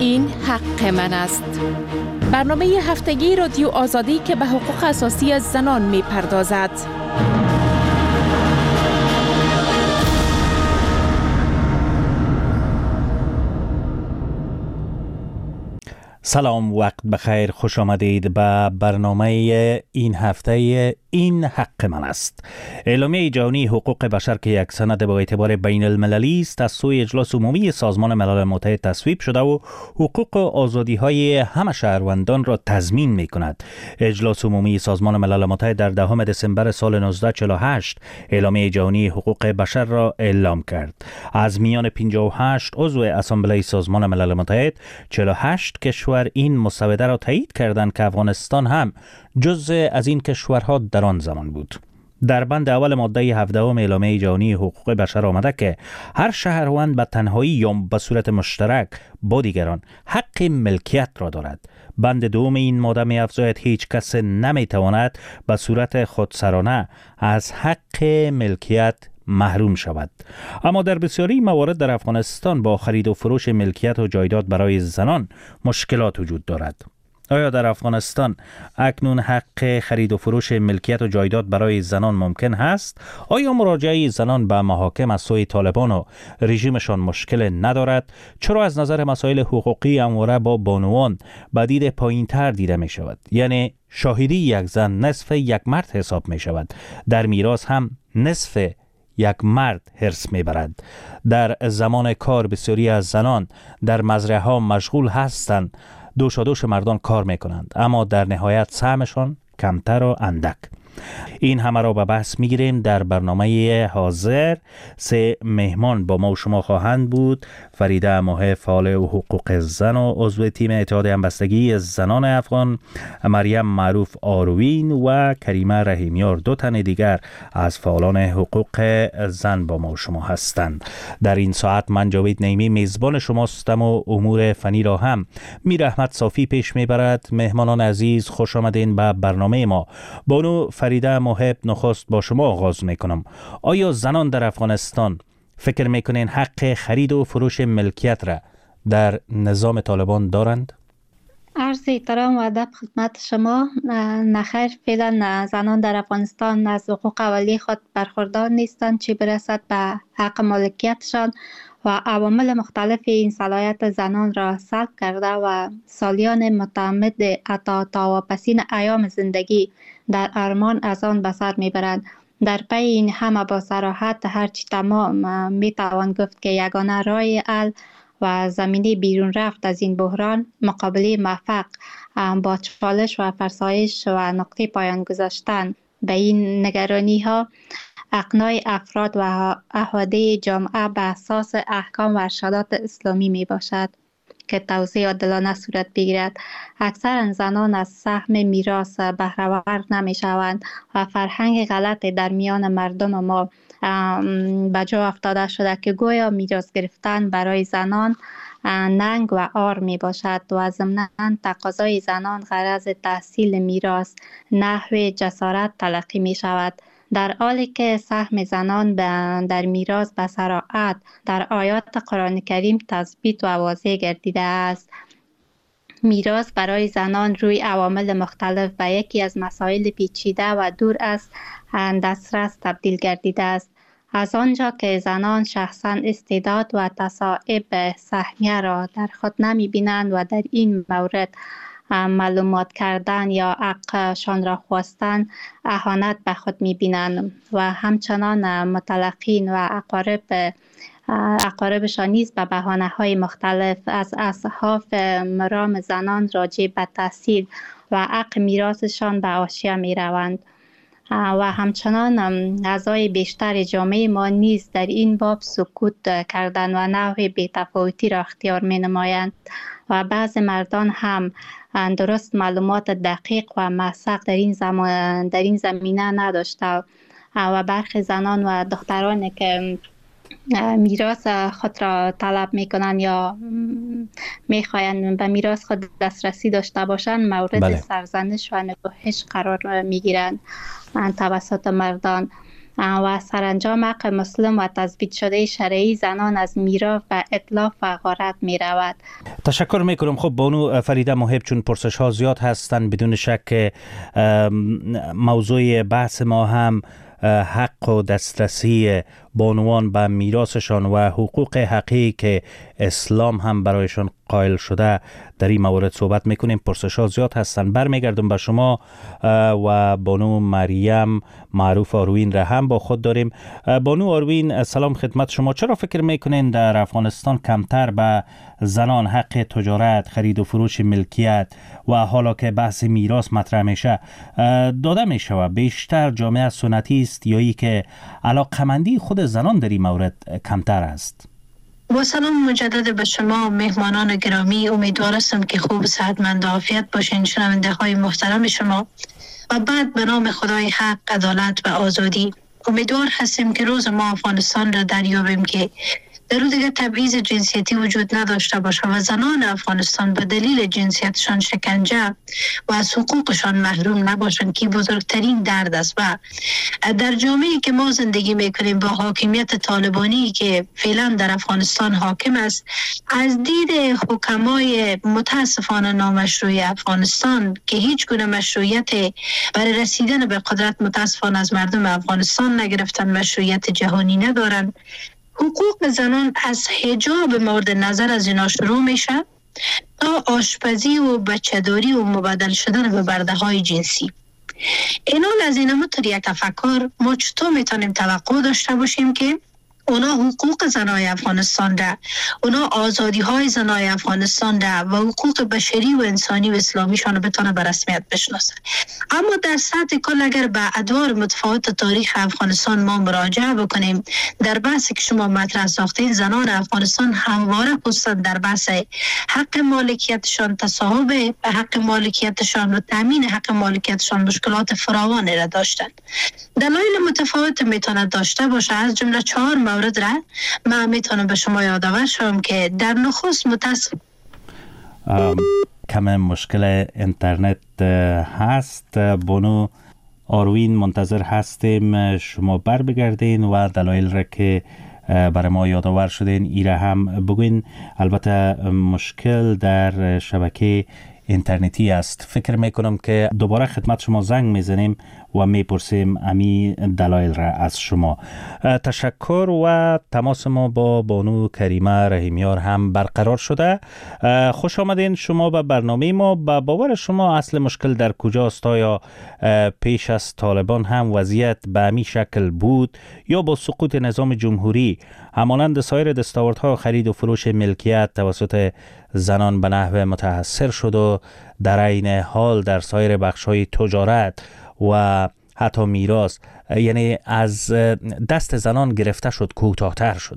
این حق من است. برنامه هفتگی رادیو آزادی که به حقوق اساسی زنان می پردازد. سلام، وقت بخیر، خوش آمدید به برنامه این هفته این حق من است. اعلامیه جهانی حقوق بشر که یک سند با اعتبار بین المللی است از سوی اجلاس عمومی سازمان ملل متحد تصویب شده و حقوق و آزادی های همه شهروندان را تضمین می کند. اجلاس عمومی سازمان ملل متحد در 10 دسامبر سال 1948 اعلامیه جهانی حقوق بشر را اعلام کرد. از میان 58 عضو اسامبله سازمان ملل متحد 48 کشور این مسوده را تایید کردند که افغانستان هم جزء از این کشورها در آن زمان بود. در بند اول ماده 17 اعلامیه جهانی حقوق بشر آمده که هر شهروند به تنهایی یا به صورت مشترک با دیگران حق ملکیت را دارد. بند دوم این ماده می افزاید هیچ کس نمی تواند به صورت خودسرانه از حق ملکیت محروم شود. اما در بسیاری موارد در افغانستان با خرید و فروش ملکیت و جایداد برای زنان مشکلات وجود دارد. آیا در افغانستان اکنون حق خرید و فروش ملکیت و جایداد برای زنان ممکن هست؟ آیا مراجعه زنان به محاکم از سوی طالبان و رژیمشان مشکل ندارد؟ چرا از نظر مسائل حقوقی همواره با بانوان به دید پایین‌تر دیده می شود؟ یعنی شاهدی یک زن نصف یک مرد حساب می شود. در میراث هم نصف یک مرد حرص میبرد. در زمان کار بسیاری از زنان در مزرعه ها مشغول هستند، دوش مردان کار میکنند، اما در نهایت سهمشان کمتر و اندک. این همه را به بحث میگیریم در برنامه حاضر. 3 مهمان با ما و شما خواهند بود: فریده محب، فعال حقوق زن و عضو تیم اتحاد همبستگی زنان افغان، مریم معروف آروین و کریمه رحیمیار. 2 تن دیگر از فعالان حقوق زن با ما و شما هستند. در این ساعت من جاوید نعیمی میزبان شما هستم و امور فنی را هم میر احمد صافی پیش میبرد. مهمانان عزیز، خوش آمدین به برنامه ما. بانو فریده محب، نخست با شما آغاز میکنم. آیا زنان در افغانستان فکر میکنین حق خرید و فروش ملکیت را در نظام طالبان دارند؟ عرض احترام و ادب خدمت شما. نخیر، فعلا زنان در افغانستان از حقوق اولیه خود برخوردار نیستند، چه برسد به حق مالکیتشان، و عوامل مختلف این صلاحیت زنان را سلب کرده و سالیان متعمد حتی تا واپسین ایام زندگی در ارمان از آن به سر میبرند. در پی این همه با صراحت هرچی تمام میتوان گفت که یگانه راه حل و زمینه بیرون رفت از این بحران مقابله موفق با چالش و فرسایش و نقطه پایان گذاشتن به این نگرانی ها، اقناع افراد و احاده جامعه به اساس احکام و ارشادات اسلامی می باشد که توزیع عادلانه صورت بگیرد. اکثر زنان از سهم میراث بهره‌ور نمی شوند و فرهنگ غلط در میان مردم ما به جا افتاده شده که گویا میراث گرفتن برای زنان ننگ و عار می باشد و ضمناً تقاضای زنان غرض تحصیل میراث نحو جسارت تلقی می شود، در حالی که سهم زنان در میراث به صراحت در آیات قرآن کریم تثبیت و واضح گردیده است. میراث برای زنان روی عوامل مختلف به یکی از مسائل پیچیده و دور از دسترس تبدیل گردیده است. از آنجا که زنان شخصا استعداد و تصاحب سهمیه را در خود نمی بینند و در این مورد معلومات کردن یا حقشان را خواستن اهانت به خود می بینند و همچنان متلقین و اقاربشان نیز به بهانه‌های مختلف از اصحاف مرام زنان راجع به تحصیل و حق میراثشان به حاشیه می روند و همچنان اعضای بیشتر جامعه ما نیز در این باب سکوت کردن و نوع بی‌تفاوتی را اختیار می نمایند و بعض مردان هم درست معلومات دقیق و موثق در این زمینه نداشته و برخی زنان و دختران که میراث خود را طلب میکنن یا میخواین به میراث خود دسترسی داشته باشند مورد سرزنش و نکوهش قرار میگیرند توسط مردان. و سرانجام حق مسلم و تثبیت شده شرعی زنان از میراث و اتلاف و غارت می رود. تشکر میکنم. خب بانو فریده محب، چون پرسش ها زیاد هستند، بدون شک موضوع بحث ما هم حق و دسترسی بانوان به میراثشان و حقوق حقیقی که اسلام هم برایشان قائل شده در این مورد صحبت میکنیم. پرسش ها زیاد هستند. برمیگردم به شما و بانو مریم معروف آروین را هم با خود داریم. بانو آروین، سلام خدمت شما. چرا فکر میکنین در افغانستان کمتر به زنان حق تجارت، خرید و فروش ملکیت و حالا که بحث میراث مطرح میشه داده میشه و بیشتر جامعه سنتی است، یا ای که علاقمندی خود زنان در این مورد کمتر است؟ با سلام مجدد به شما مهمانان گرامی. امیدوار هستم که خوب، صحتمند و عافیت باشین شنونده های محترم شما. و بعد به نام خدای حق، عدالت و آزادی امیدوار هستیم که روز ما افغانستان را دریابیم که در او دیگر تبعیض جنسیتی وجود نداشته باشه و زنان افغانستان به دلیل جنسیتشان شکنجه و از حقوقشان محروم نباشند که بزرگترین درد است. و در جامعه‌ای که ما زندگی میکنیم با حاکمیت طالبانی که فعلا در افغانستان حاکم است، از دید حکمای متاسفانه نامشروع افغانستان که هیچ گونه مشروعیت برای رسیدن به قدرت متاسفانه از مردم افغانستان نگرفتن، مشروعیت جهانی ندارند، حقوق زنان از حجاب مورد نظر از اینا شروع میشه تا آشپزی و بچه‌داری و مبادل شدن به برده های جنسی. اینا از این مطور یک تفکر ما چطور میتونیم توقع داشته باشیم که اونا حقوق زنای افغانستان را، اونا آزادی های زنای افغانستان را و حقوق بشری و انسانی و اسلامیشان را بتونه به رسمیت بشناسه. اما در سطح کل اگر به ادوار متفاوت تاریخ افغانستان ما مراجعه بکنیم، در بحثی که شما مطرح ساختین، زنان افغانستان همواره خصوصا در بحث حق مالکیتشان، تصاحب به حق مالکیتشان و تامین حق مالکیتشان مشکلات فراوانی را داشتند. دلایل متفاوت میتونه داشته باشه، از جمله 4 مورد را من میتونم به شما یادآور شم که در نخست متاسف کم مشکل اینترنت هست. بانو آروین منتظر هستیم شما بر بگردین و دلایل را که برای ما یادآور شدین ایره هم بگوین. البته مشکل در شبکه اینترنتی است. فکر میکنم که دوباره خدمت شما زنگ میزنیم و میپرسیم امی دلایل را از شما. تشکر. و تماس ما با بانو کریمه رحیمیار هم برقرار شده. خوش آمدین شما به برنامه ما. با باور شما اصل مشکل در کجاست؟ یا پیش از طالبان هم وضعیت به امی شکل بود یا با سقوط نظام جمهوری همانند سایر دستاوردها خرید و فروش ملکیت توسط زنان به نحو متحصر شد و در عین حال در سایر بخش‌های تجارت و حتی میراث، یعنی از دست زنان گرفته شد، کوتاه‌تر شد؟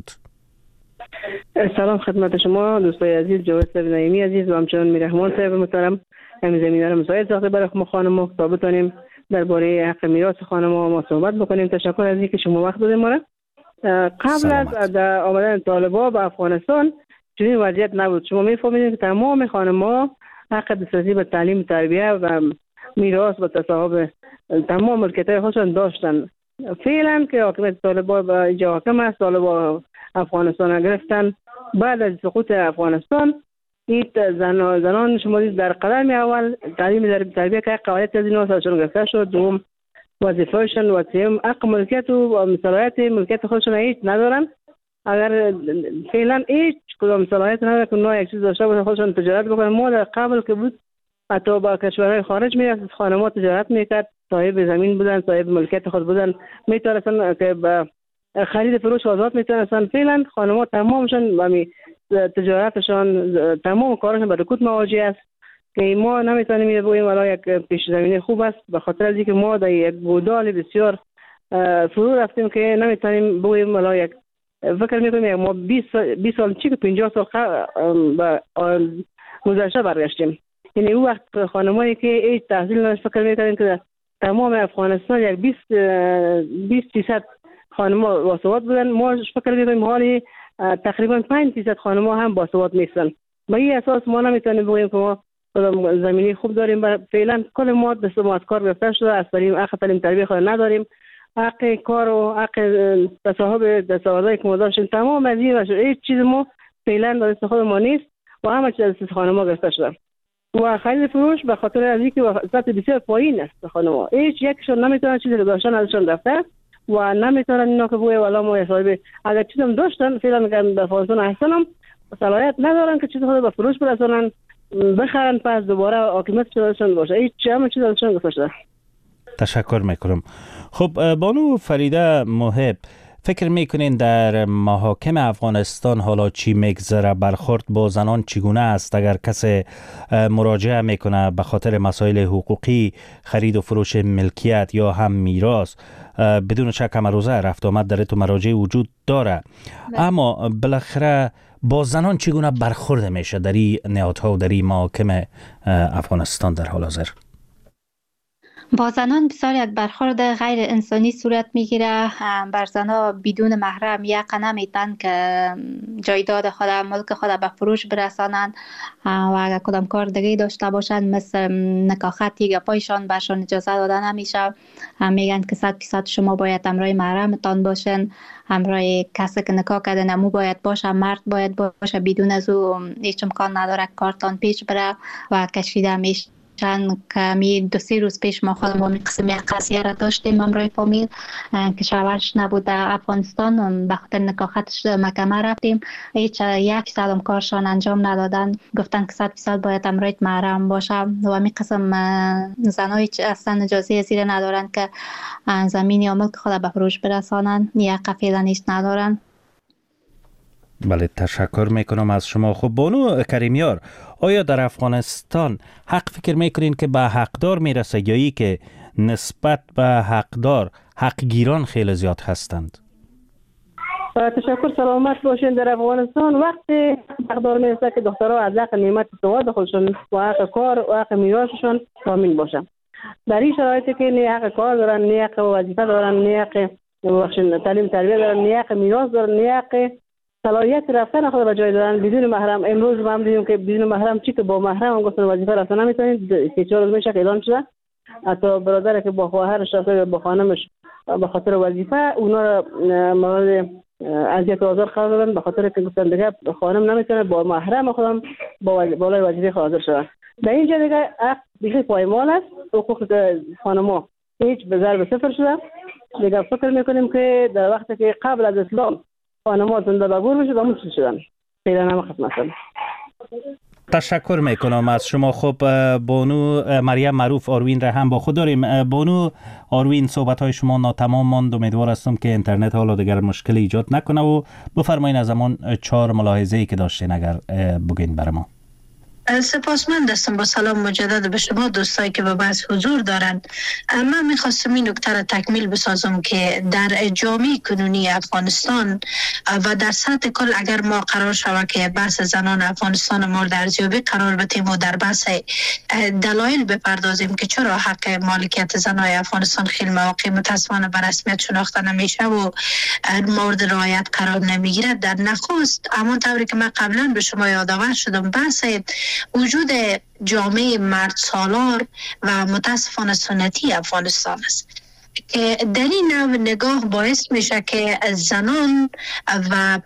سلام خدمت شما دوستای عزیز، جواد صاحب نعیمی عزیز و همچنان میرحمان صاحب محترم. همین زمینه را مساعد ساخته برای ما خانم تا بتونیم درباره حق میراث خانم ما صحبت بکنیم. تشکر از اینکه شما وقت دادید ما را. قبل از آمدن طالبان به افغانستان چنین وضعیت نبود. شما میفهمید که تمام خانم‌ها حق دسترسی به تعلیم، تربیت و میراث و تصاحب تمام ملکیت‌های خودشان داشتن. فعلا که حاکمیت طالبان به اینجا حاکم است، طالبان افغانستان گرفتن. بعد از سقوط افغانستان این زنان شما در قدم اول تعلیم تربیت که قواعد از اینا سرشون گرفته شد، دوم وظیفه‌شون و سوم حق ملکیت و صلاحیت ملکیت خودشون هیچ ندارن. اگر فعلا هیچ کدام صلاحیت نداره که نه یک چیز داشته باشه خودشون تجارت بکنن. ما در قبل که بود حتی با کشورهای خارج میرفت، خانم‌ها تجارت میکرد، صاحب زمین بودن، صاحب ملکیت خود بودن، میتونستن که با خرید فروش آزاد میتونستن. فعلا خانم‌ها تمامشون با تجارتشان، تمام کارشون با رکود مواجه است که ما نمیتونیم بگوییم والا یک پیش زمینه خوب است، به خاطر از اینکه ما در یک گودال بسیار فرو رفتیم که نمیتونیم بگوییم والا یک فکر میکنیم ما 20 سال چی که 50 سال با گذشته برگشتیم. یعنی اون وقت خانمایی که هیچ تحصیل نداشت فکر میکنیم که تمام افغانستان یک 20% خانم‌ها باسواد بودن. ما فکر میکنیم حالی تقریبا 5% خانم‌ها هم باسواد نیستن. با این اساس ما نمیتونیم بگوییم که ما زمینی خوب داریم. فعلا کل ما دست ما از کار گرفته شده، از تعلیم تربیت خود نداریم حق کار و حق تصاحب دستاوردهایی که ما داشتیم تمام از این هیچ چیز ما فعلا در دست خود ما نیست و همه چیز از دست خانما گرفته شده و خرید فروش به خاطر از اینکه سطح بسیار پایین است خانما، هیچ یکشون نمیتونن چیزی که داشتن ازشون رفته و نمیتونن اینا که بوی والا ما حسابی اگر چیزم داشتن فعلا که به افغانستان هستن هم صلاحیت ندارن که چیز خود به فروش برسونن بخرن پس دوباره حاکمیت شدهشون باشه، هیچ همه چیز ازشون گرفته شده. تشکر میکنم. خب بانو فریده محب، فکر میکنین در محاکم افغانستان حالا چی میگذره؟ برخورد با زنان چگونه است اگر کسی مراجعه میکنه به خاطر مسائل حقوقی، خرید و فروش ملکیت یا هم میراث؟ بدون شک هم روزه رفت آمد در تو مراجع وجود داره، اما بالاخره با زنان چگونه برخورد میشه در این نهادها و در این محاکم افغانستان در حال حاضر؟ با زنان بسیار یک برخورد غیر انسانی صورت میگیره. بر زنها بدون محرم یقه نمیتن که جایداد خود، ملک خود به فروش برسانند و اگر کدام کار دیگه داشته باشند مثل نکاحتی گپایشان برشان اجازه داده نمیشه. میگن که 100% شما باید همراه محرمتان باشین، همراه کسی که نکاح کرده نمو باید باشه، مرد باید باشه، بدون از او هیچ امکان نداره کارتان پیش بره و کشیده میشه. چند کمی 2-3 روز پیش ما خودمون این قسم یک قضیه را داشتیم امروی فامیل که شوهرش نبود در افغانستان، به خاطر نکاحتش محکمه رفتیم، هیچ 1% هم کارشان انجام ندادن، گفتن که 100% باید امروی محرم باشه و این قسم زنای اصلا اجازه زیر ندارن که زمین یا ملک خود به فروش برسانن، یک فعلا هیچ ندارن. بله، تشکر میکنم از شما. خب بانو کریمیار، آیا در افغانستان حق فکر میکنین که به حقدار میرسه یا ای که نسبت به حقدار حقگیران خیلی زیاد هستند؟ تشکر، سلامت باشین. در افغانستان وقتی حقدار میرسه که دخترها از حق نعمت سواد خودشون و حق کار و حق میراثشون تامین باشن. در این شرایطی که نه حق کار دارن، نه حق وظیفه دارن، نه حق تعلیم تربیت دارن، نه حق میراث دارن، نه حق صلاحیت رفتن خود به جای دادن بدون محرم. امروز ما هم دیدیم که بدون محرم چی که با محرم هم گفتن وظیفه رفتن نمیتونید. 3-4 روز میشه که اعلان شده حتی برادر که با خواهرش رفته با خانمش به خاطر وظیفه اونا را مورد اذیت و آزار قرار دادن به خاطر که گفتن دیگه خانم نمیتونه با محرم خودم با بالای وظیفه حاضر شود. در اینجا دیگه حق دیگه پایمال است. حقوق خانم‌ها هیچ به ضرب صفر شده. دیگه فکر میکنیم که در وقتی که قبل از اسلام خانم‌ها زنده بگور بشه همون چیز شدن پیدا نمه ختم شدن. تشکر میکنم از شما. خب بانو مریم معروف آروین را هم با خود داریم. بانو آروین، صحبت های شما ناتمام ماند، امیدوار هستم که اینترنت حالا دیگر مشکل ایجاد نکنه و بفرمایید از همون 4 ملاحظه‌ای که داشتین اگر بگین برای ما. سپاسمند هستم. با سلام مجدد به شما دوستایی که به بحث حضور دارند. من میخواستم این نکته را تکمیل بسازم که در جامعه کنونی افغانستان و در سطح کل اگر ما قرار شود که بحث زنان افغانستان مورد ارزیابی قرار بدیم و در بحث دلایل بپردازیم که چرا حق مالکیت زنان افغانستان خیلی مواقع متاسفانه به رسمیت شناخته نمیشه و مورد رعایت قرار نمیگیرد، در نخست همانطوری که من قبلا به شما یادآور شدم بحث وجود جامعه مرد سالار و متاسفانه سنتی افغانستان است که در این نوع نگاه باعث میشه که زنان و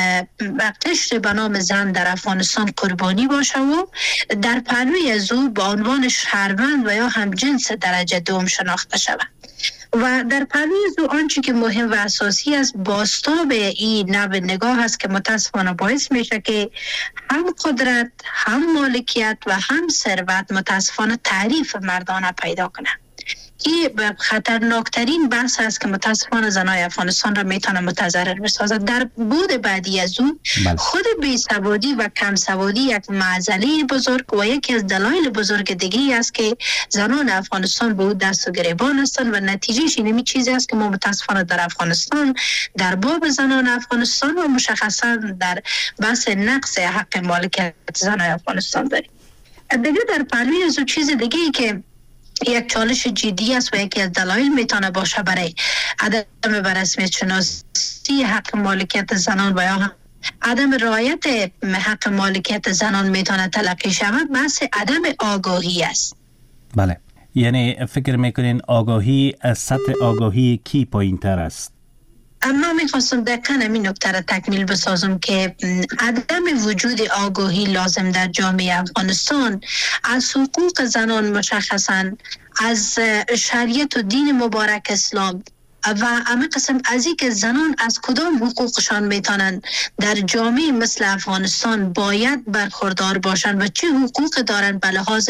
قشر به نام زن در افغانستان قربانی باشه و در پهلوی از او به عنوان شهروند و یا همجنس درجه دوم شناخته شود و در پهلوی از او آنچه که مهم و اساسی است بازتاب این نوع نگاه است که متاسفانه باعث میشه که هم قدرت، هم مالکیت و هم ثروت متاسفانه تعریف مردانه پیدا کنه. این خطرناکترین بحث است که متاسفانه زنای افغانستان را میتونه متضرر بسازد. در بود بعدی از اون خود بی‌سوادی و کم سوادی یک معضله بزرگ و یکی از دلایل بزرگ دیگه است که زنان افغانستان به او دست و گریبان هستند و نتیجهش اینمی چیزی است که ما متاسفانه در افغانستان در باب زنان افغانستان و مشخصا در بحث نقص حق مالکیت زنان افغانستان داریم. دیگه در پهلوی از اون چیز دیگه ای که یک چالش جدی است و یکی از دلایل میتونه باشه برای عدم به رسمیت شناسی حق مالکیت زنان و یا عدم رعایت حق مالکیت زنان میتونه تلقی شود، بحث عدم آگاهی است. بله، یعنی فکر میکنین آگاهی از سطح آگاهی کی پایین تر است؟ اما میخواستم دقیقا همین نکته را تکمیل بسازم که عدم وجود آگاهی لازم در جامعه افغانستان از حقوق زنان، مشخصا از شریعت و دین مبارک اسلام و اما قسم از این که زنان از کدام حقوقشان میتونن در جامعه مثل افغانستان باید برخوردار باشند و چه حقوق دارن به لحاظ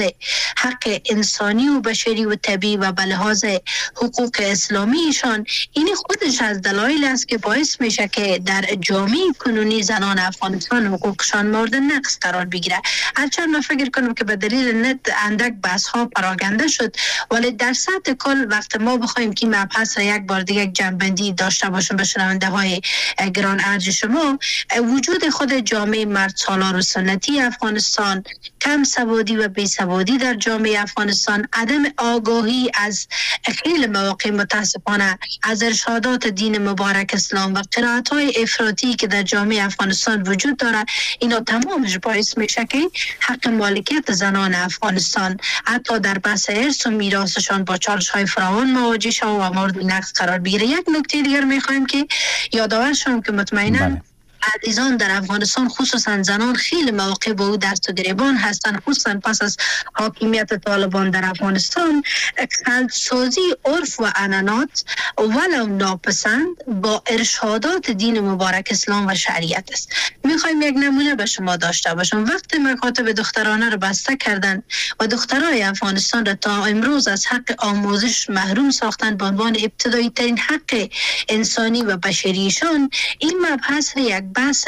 حق انسانی و بشری و طبیعی و به لحاظ حقوق اسلامیشان، این خودش از دلایل است که باعث میشه که در جامعه کنونی زنان افغانستان حقوقشان مورد نقض قرار بگیره. هرچند من فکر کنم که به دلیل نت اندک بحث ها پراکنده شد، ولی در سطح کل وقت ما بخوایم که مبحث را یک بار دیگه جنبندی داشته باشیم به شنونده های گران ارج شما، وجود خود جامعه مرد سالار و سنتی افغانستان، کم سوادی و بی سوادی در جامعه افغانستان، عدم آگاهی از خیلی مواقع متاسفانه از ارشادات دین مبارک اسلام و قرائت های افراطی که در جامعه افغانستان وجود دارد، اینا تمامش باعث میشه که حق مالکیت زنان افغانستان حتی در بحث ارث و میراثشان با چالش های فراوان مواجه شود و مورد نقض قرار بگیره. یک نکته دیگر میخوایم که یادآور شوم که مطمئنا عزیزان در افغانستان خصوصا زنان خیلی مواقع به او دست و گریبان هستند، خصوصا پس از حاکمیت طالبان در افغانستان. خلط‌سازی عرف و عنعنات ولو ناپسند با ارشادات دین مبارک اسلام و شریعت است. میخوایم یک نمونه به شما داشته باشم. وقتی مکاتب دخترانه رو بسته کردند و دخترای افغانستان را تا امروز از حق آموزش محروم ساختند به عنوان ابتدایی ترین حق انسانی و بشریشان، این مبحث یک بحث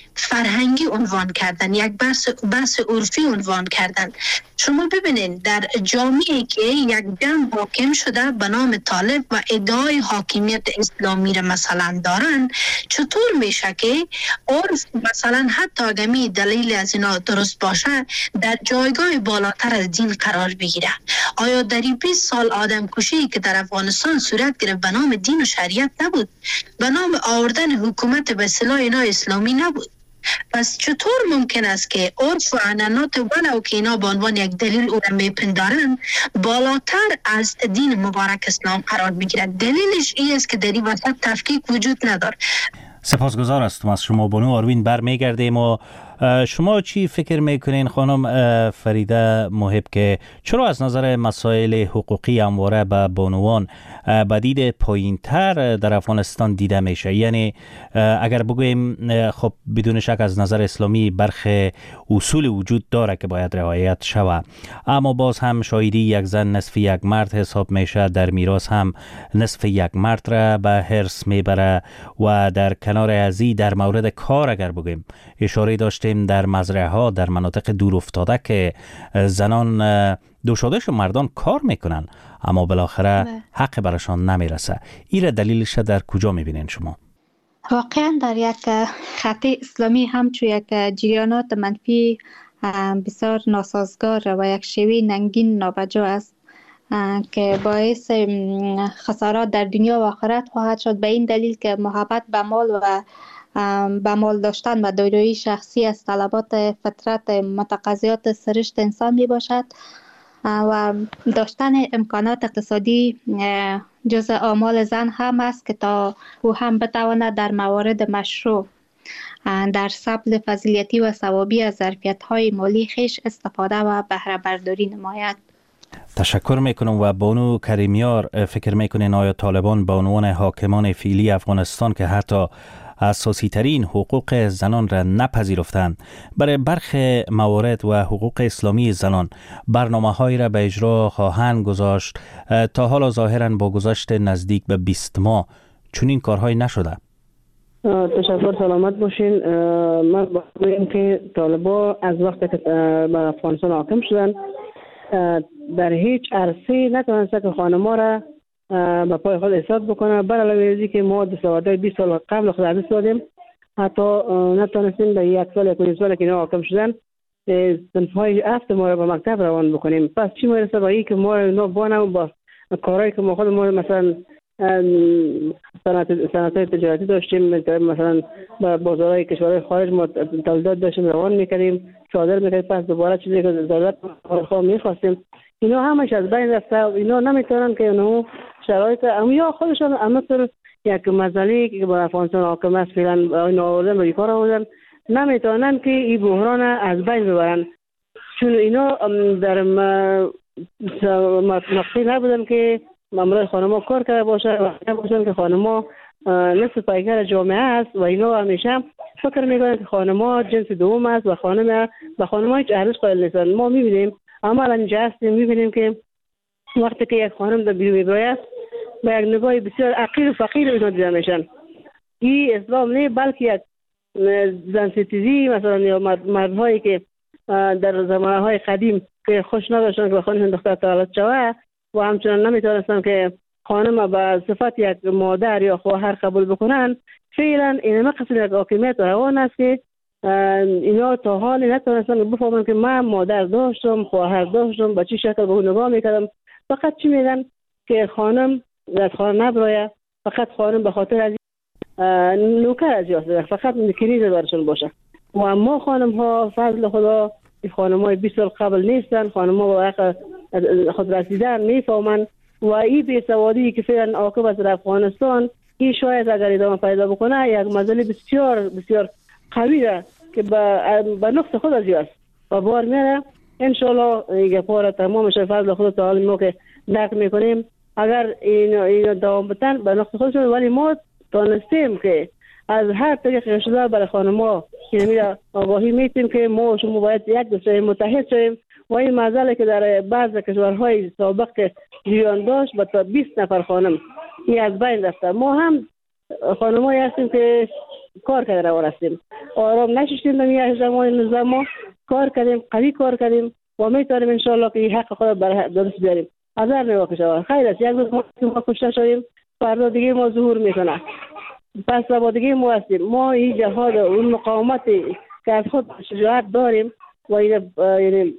فرهنگی عنوان کردن، یک بحث عرفی عنوان کردن. شما ببینید در جامعه که یک جمع حاکم شده به نام طالب و ادعای حاکمیت اسلامی را مثلا دارن، چطور میشه که عرف مثلا حتی اگه دلیل از اینا درست باشه در جایگاه بالاتر از دین قرار بگیره؟ آیا در 20 سال آدم کشی که در افغانستان صورت گرفت به نام دین و شریعت نبود؟ به نام آوردن حکومت به اصطلاح اینا اسلامی نبود؟ پس چطور ممکن است که عرف و عنعنات ولو که اینا به عنوان یک دلیل او را میپندارن بالاتر از دین مبارک اسلام قرار بگیرد؟ دلیلش این است که در این وسط تفکیک وجود ندارد. سپاسگزار هستم از شما بانو آروین. برمیگردیم و شما چی فکر میکنین خانم فریده محب که چرا از نظر مسائل حقوقی همواره به بانوان به دید پایین تر در افغانستان دیده میشه؟ یعنی اگر بگوییم خب بدون شک از نظر اسلامی برخی اصول وجود داره که باید رعایت شود، اما باز هم شاهدی یک زن نصف یک مرد حساب میشه، در میراث هم نصف یک مرد را به حرص میبره و در کنار ازی در مورد کار اگر بگوییم اشاره داشتیم در مزرعه ها در مناطق دور افتاده که زنان دوشادش و مردان کار میکنن اما بالاخره حق برشان نمیرسه. این دلیلش در کجا میبینین شما؟ واقعا در یک خط اسلامی همچون یک جریانات منفی بسیار ناسازگار و یک شیوه ننگین نابجا است که باعث خسارات در دنیا و آخرت خواهد شد، به این دلیل که محبت به مال و به مال داشتن و دارایی شخصی از طلبات فطرت متقاضیات سرشت انسان می باشد و داشتن امکانات اقتصادی جزء آمال زن هم است که تا او هم بتواند در موارد مشروع در سبل فضیلتی و ثوابی از ظرفیت‌های مالی خیش استفاده و بهره برداری نماید. تشکر میکنم. و بانو کریمیار فکر میکنین آیا طالبان به عنوان حاکمان فعلی افغانستان که حتی اساسی ترین حقوق زنان را نپذیرفتند، برای برخی موارد و حقوق اسلامی زنان برنامه هایی را به اجرا خواهند گذاشت؟ تا حالا ظاهرا با گذشت نزدیک به 20 ماه چنین کارهایی نشده. تشکر، سلامت باشین. من باید که طالبا از وقتی که به افغانستان حاکم شدن در هیچ عرصه نتونسته که خانم‌ها را به پای خود ایستاد بکنه، بر علاوه از اینکه ما دستاوردهای 20 سال قبل خود دست دادیم، حتی نتونستیم به یک سال یک سال که اینا حاکم شدن صنف‌های هفت ما را به مکتب روان بکنیم. پس چی میرسه به این که ما اینا بانم با کارهایی که ما خود ما مثلا صنعت‌های تجارتی داشتیم، مثلا با بازارهای کشورهای خارج ما تولیدات داشتیم روان میکردیم، صادر میکردیم، پس دوباره چیزی که دولت خواهد میخواستیم اینا همش از بین رفته و اینا نمیتونن که اونو شرایط یا خودشان همطور یک مسئله که با افغانستان حاکم است فعلا اینا آوردن امریکا را آوردن نمیتونن که این بحران از بین ببرن، چون اینا در مقصد نبودن که امروز خانم‌ها کار کرده باشه و نباشن که خانم‌ها نصف پیکر جامعه است و اینا همیشه فکر میکنن که خانم‌ها جنس دوم است و خانم‌ها هیچ ارزش قائل نیستن. ما میبینیم عملا اینجا هستیم، میبینیم که وقتی که یک خانم در بیرون میباید با یک نگاه بسیار عقیر و فقیر اینا دیده میشن. این اسلام نه بلکه یک زن ستیزی مثلا یا مردهایی که در زمانهای قدیم که خوش نداشتن که خانم دختر تولد شود و همچنان نمیتونستن که خانم به صفت یک مادر یا خواهر قبول بکنن، فعلا این مقصد یک حاکمیت روان است که اینا تا حالی نتونستن بفهمن که من مادر داشتم، خواهر داشتم، به چه شکل به اون نگاه میکردم. فقط چی میگن که خانم از خانه نبراید، فقط خانم به خاطر از نوکر از یاست، فقط کنیز برشون باشه. و ما خانم ها فضل خدا خانم های 20 سال قبل نیستن، خانم ها با حق خود رسیدن میفهمن و این بی‌سوادی که فعلا عاقب است در افغانستان، این شاید اگر ادامه پیدا بکنه یک مسئله بسیار بسیار قوی ده که به نقص خود از یاست و بار میره. انشالله این گپا تمامش فضل خدا تعالی ما که درک میکنیم اگر این دوام بتن به نقص خودشون، ولی ما دانستیم که از هر طریق شده برای خانم‌ها یعنی آگاهی میتیم که ما شما باید یک دوسته متحد شویم و این مسئله که در بعض کشورهای سابق که جریان داشت با تا 20 نفر خانم این از بین رفته. ما هم خانم‌هایی هستیم که کار کرده روان هستیم، آرام نشستیم در این زمان ما کار کردیم، قوی کار کردیم و میتونیم انشالله که این حق خود بر درست بیاریم. هزار نواکه شود خیر است، یک روز ما کشته شویم فردا دیگه ما ظهور میکنه، پس با دیگه ما هستیم. ما این جهاد اون مقاومتی که از خود شجاعت داریم و یعنی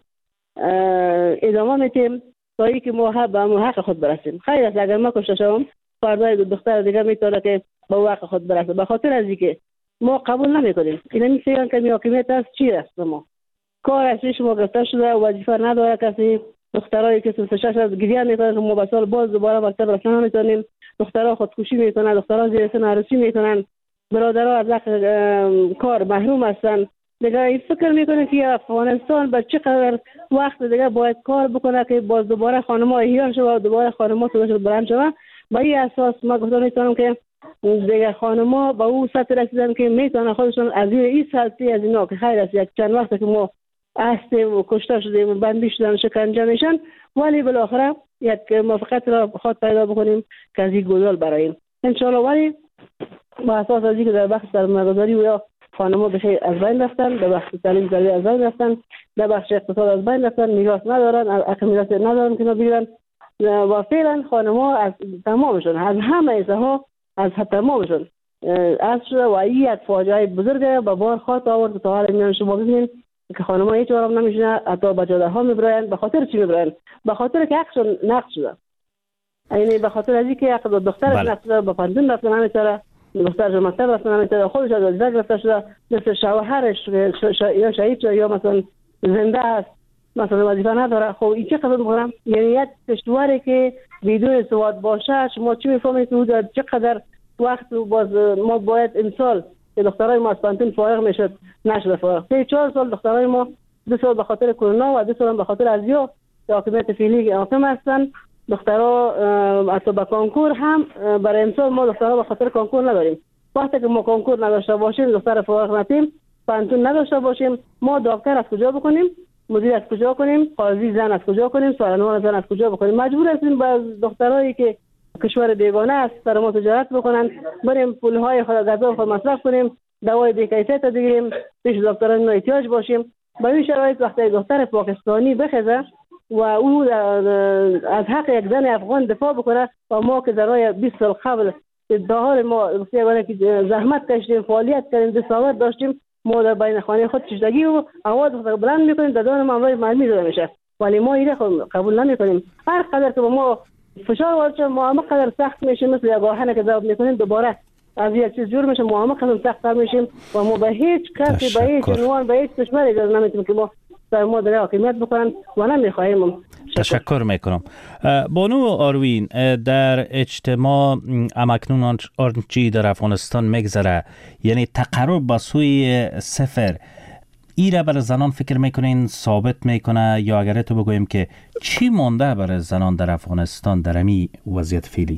ادامه میتیم تا ای که ما به حق خود برسیم. خیر است اگر ما کشته شوم فردا دختر دیگه میتونه که به حق خود برسه، به خاطر از اینکه ما قبول نمیکنیم. اینا میگن که حاکمیت است چی است، ما کار ازش ما گرفته شده و وظیفه نداره کسی. دخترایی که 36 سال گریه میکنن که ما به سال باز دوباره مکتب رفتن نمیتونیم، دخترها خودکشی میکنن، دخترها زیر سن عروسی میکنن، برادرها از حق کار محروم هستن. دیگه این فکر میکنه که افغانستان به چقدر وقت دیگه باید کار بکنه که باز دوباره خانم‌ها احیا شود و دوباره خانم‌ها صداشون بلند شود. با این اساس ما گفتم میتونم که دیگه خانم‌ها به اون سطح رسیدن که میتونن خودشون از این سطحی از اینا که خیر است یک چند وقت که ما هستیم و کشته شدیم و بندی شدن و شکنجه میشن، ولی بالاخره یک موافقت را خود پیدا بکنیم که از این گذار براییم انشالله. ولی با اساس از اینکه در بخش سرمایه‌گذاری و یا خانم‌ها بخیر از بین رفتن، در بخش تعلیم زمینی از بین رفتن، در بخش اقتصاد از بین رفتن، میراث ندارن، حق میراث ندارن که بگیرن و فعلا خانم‌ها از تمامشون از همه ایزها از تمامشون از شده و این یک فاجعه بزرگه به بار خواهد آورد. تا حالا میان شما ببینید که خانم‌ها هیچ آرام نمیشنه، حتی به جاده‌ها میبرن. به خاطر چی میبرن؟ به خاطر که حقشون نقض شده، یعنی به خاطر از اینکه حق دخترش نقض شده، به پانتون رفتن نمیتونه، دخترش مکتب رفتن نمیتونه، خودش از وظیفه گرفته شده، مثل شوهرش یا شهید شده یا مثلا زنده است، مثلا وظیفه نداره. خب این چه قدر میکنم؟ یعنی یک کشوری که بدون سواد باشه شما چی میفهمید که چقدر وقت باز ما باید امسال که دخترای ما از پانتون فارغ میشد نشده فارغ. 3-4 سال دخترای ما 2 سال به خاطر کرونا و 2 سال به خاطر ازیا حاکمیت فعلی حاکم هستن. دخترها حتی به کنکور هم برای امسال ما دخترها به خاطر کنکور نداریم. وقتی که ما کنکور نداشته باشیم، دختر فارغ نتیم، پانتون نداشته باشیم، ما دکتر از کجا بکنیم؟ مدیر از کجا کنیم؟ قاضی زن از کجا کنیم؟ سالنوان زن از کجا بکنیم؟ مجبور هستیم با دخترایی که کشور بیگانه است سر ما تجارت بکنن، بریم پولهای خود غذا خود مصرف کنیم، دوای بی‌کیفیت بگیریم، پیش دکتران احتیاج باشیم. با این شرایط وقتی دختر پاکستانی بخزه و او از حق یک زن افغان دفاع بکنه و ما که در 20 سال قبل ادعای ما که زحمت کشیدیم، فعالیت کردیم، دستاورد داشتیم، ما در بین خانه خود چشدگی و آواز بلند میکنیم، دادان ما امروز مرمی زده میشه، ولی ما اینو قبول نمیکنیم. هر قدر که ما فشار وارد شه، ما هم قدر سخت میشیم، مثل یک آهن که ضرب میکنیم دوباره از یک چیز جور میشه، ما هم قدر سخت میشیم و ما به هیچ کسی، به هیچ عنوان، به هیچ کشوری اجازه نمیدیم که ما ما در حاکمیت بکنن و نمیخواهیم. تشکر میکنم. بانو آروین، در اجتماع امکنون آنچه در افغانستان میگذره، یعنی تقرب به سوی صفر، ایره برای زنان فکر میکنین ثابت میکنه، یا اگر تو بگویم که چی مونده برای زنان در افغانستان در امی وضعیت فعلی؟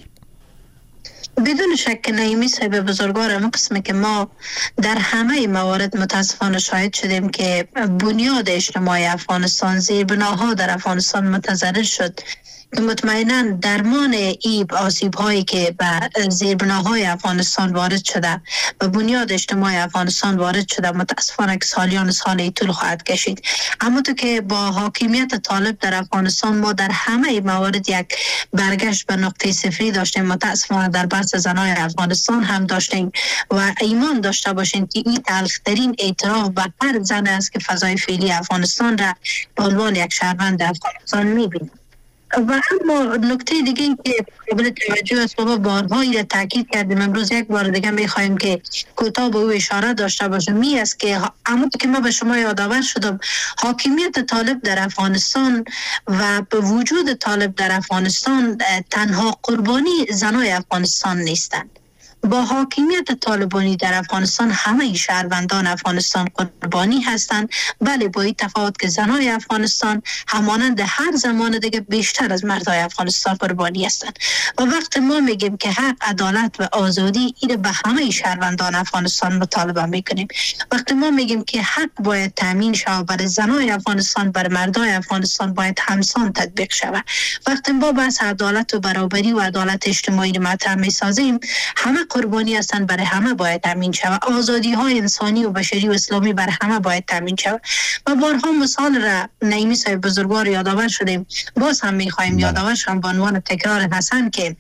بدون شک نعیمی صاحب بزرگوار، اما قسمه که ما در همه موارد متاسفانه شاهد شدیم که بنیاد اجتماعی افغانستان، زیربناها در افغانستان متضرر شد که مطمئنا درمان آسیب هایی که به زیربناهای افغانستان وارد شده و بنیاد اجتماعی افغانستان وارد شده متاسفانه که سالیان سالی طول خواهد کشید. اما تو که با حاکمیت طالب در افغانستان ما در همه موارد یک برگشت به نقطه صفری داشتیم. متاسفانه در بحث زنای افغانستان هم داشتیم و ایمان داشته باشین که این تلخترین اعتراف به هر زن است که فضای فعلی افغانستان را به عنوان یک شهروند افغانستان می‌بینید. و اما نکته دیگه این که قابل توجه است، بابا بارها این تاکید کردیم، امروز یک بار دیگه میخوایم که کوتاه به او اشاره داشته باشیم، می است که اما که ما به شما یادآور شدم حاکمیت طالب در افغانستان و به وجود طالب در افغانستان تنها قربانی زنای افغانستان نیستند. با حاکمیت طالبانی در افغانستان همه شهروندان افغانستان قربانی هستند، بله با این تفاوت که زنای افغانستان همانند هر زمان دیگه بیشتر از مردای افغانستان قربانی هستند. و وقت ما میگیم که حق، عدالت و آزادی این به همه شهروندان افغانستان مطالبه میکنیم. وقتی ما میگیم که حق باید تامین شود برای زنای افغانستان، برای مردای افغانستان باید همسان تطبیق شود. وقتی ما بحث عدالت و برابری و عدالت اجتماعی رو مطرح میسازیم، همه قربانی هستند، برای همه باید تامین شود. آزادی های انسانی و بشری و اسلامی برای همه باید تامین شود. و بارها مثال را نعیمی صاحب بزرگوار یادآور شدیم، باز هم میخوایم یادآور شدیم به عنوان تکرار حسن که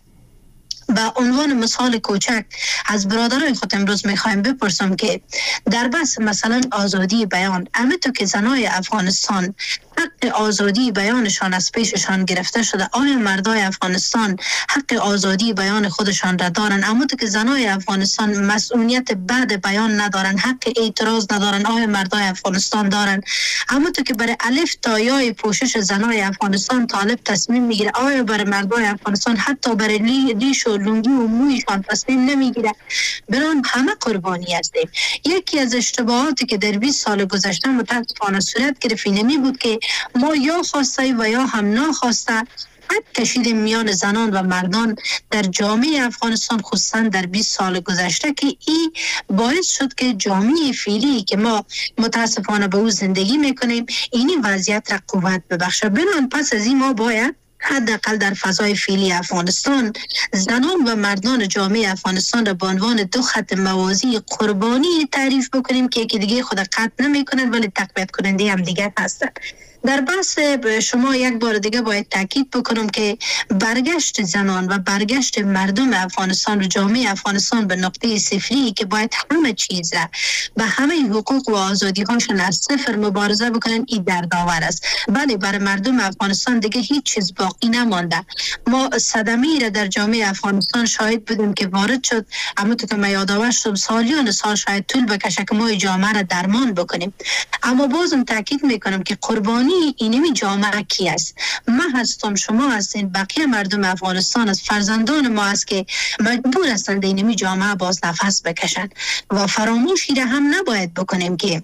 به عنوان مثال کوچک از برادرای خود امروز میخوایم بپرسم که در بحث مثلا آزادی بیان، امیتو که زنای افغانستان حق آزادی بیانشان از پیششان گرفته شده، آیا مردای افغانستان حق آزادی بیان خودشان را دارن؟ اما تو که زنای افغانستان مسئولیت بعد بیان ندارن، حق اعتراض ندارن، آیا مردای افغانستان دارن؟ اما تو که برای الف تا یای پوشش زنای افغانستان طالب تصمیم میگیره، آیا برای مردای افغانستان حتی برای لیش و لنگی و مویشان تصمیم نمیگیره؟ بران همه قربانی هستیم. یکی از اشتباهاتی که در 20 سال گذشته متاسفانه صورت گرفت این بود که ما یا خواسته و یا هم ناخواسته حد کشیدیم میان زنان و مردان در جامعه افغانستان، خصوصا در 20 سال گذشته که این باعث شد که جامعه فعلی که ما متاسفانه به او زندگی میکنیم این وضعیت را قوت ببخشه. بنان پس از این ما باید حداقل در فضای فعلی افغانستان زنان و مردان جامعه افغانستان را به عنوان دو خط موازی قربانی تعریف بکنیم که یکی دیگه خود قطع نمیکنند ولی تقویت کننده هم دیگر هستند. در بحث شما یک بار دیگه باید تاکید بکنم که برگشت زنان و برگشت مردم افغانستان و جامعه افغانستان به نقطه صفری که باید همه چیز و همه حقوق و آزادی هاشون از صفر مبارزه بکنن، این دردآور است. بله برای مردم افغانستان دیگه هیچ چیز باقی نمانده. ما صدمه‌ای را در جامعه افغانستان شاهد بودیم که وارد شد، اما تو که من یادآور شدم سالیان سال شاید طول بکشه که ما جامعه را درمان بکنیم. اما بازم تاکید میکنم که قربانی اینمی جامعه کی است؟ من هستم، شما هستین، بقیه مردم افغانستان است، فرزندان ما است که مجبور هستند اینمی جامعه باز نفس بکشند و فراموشی را هم نباید بکنیم که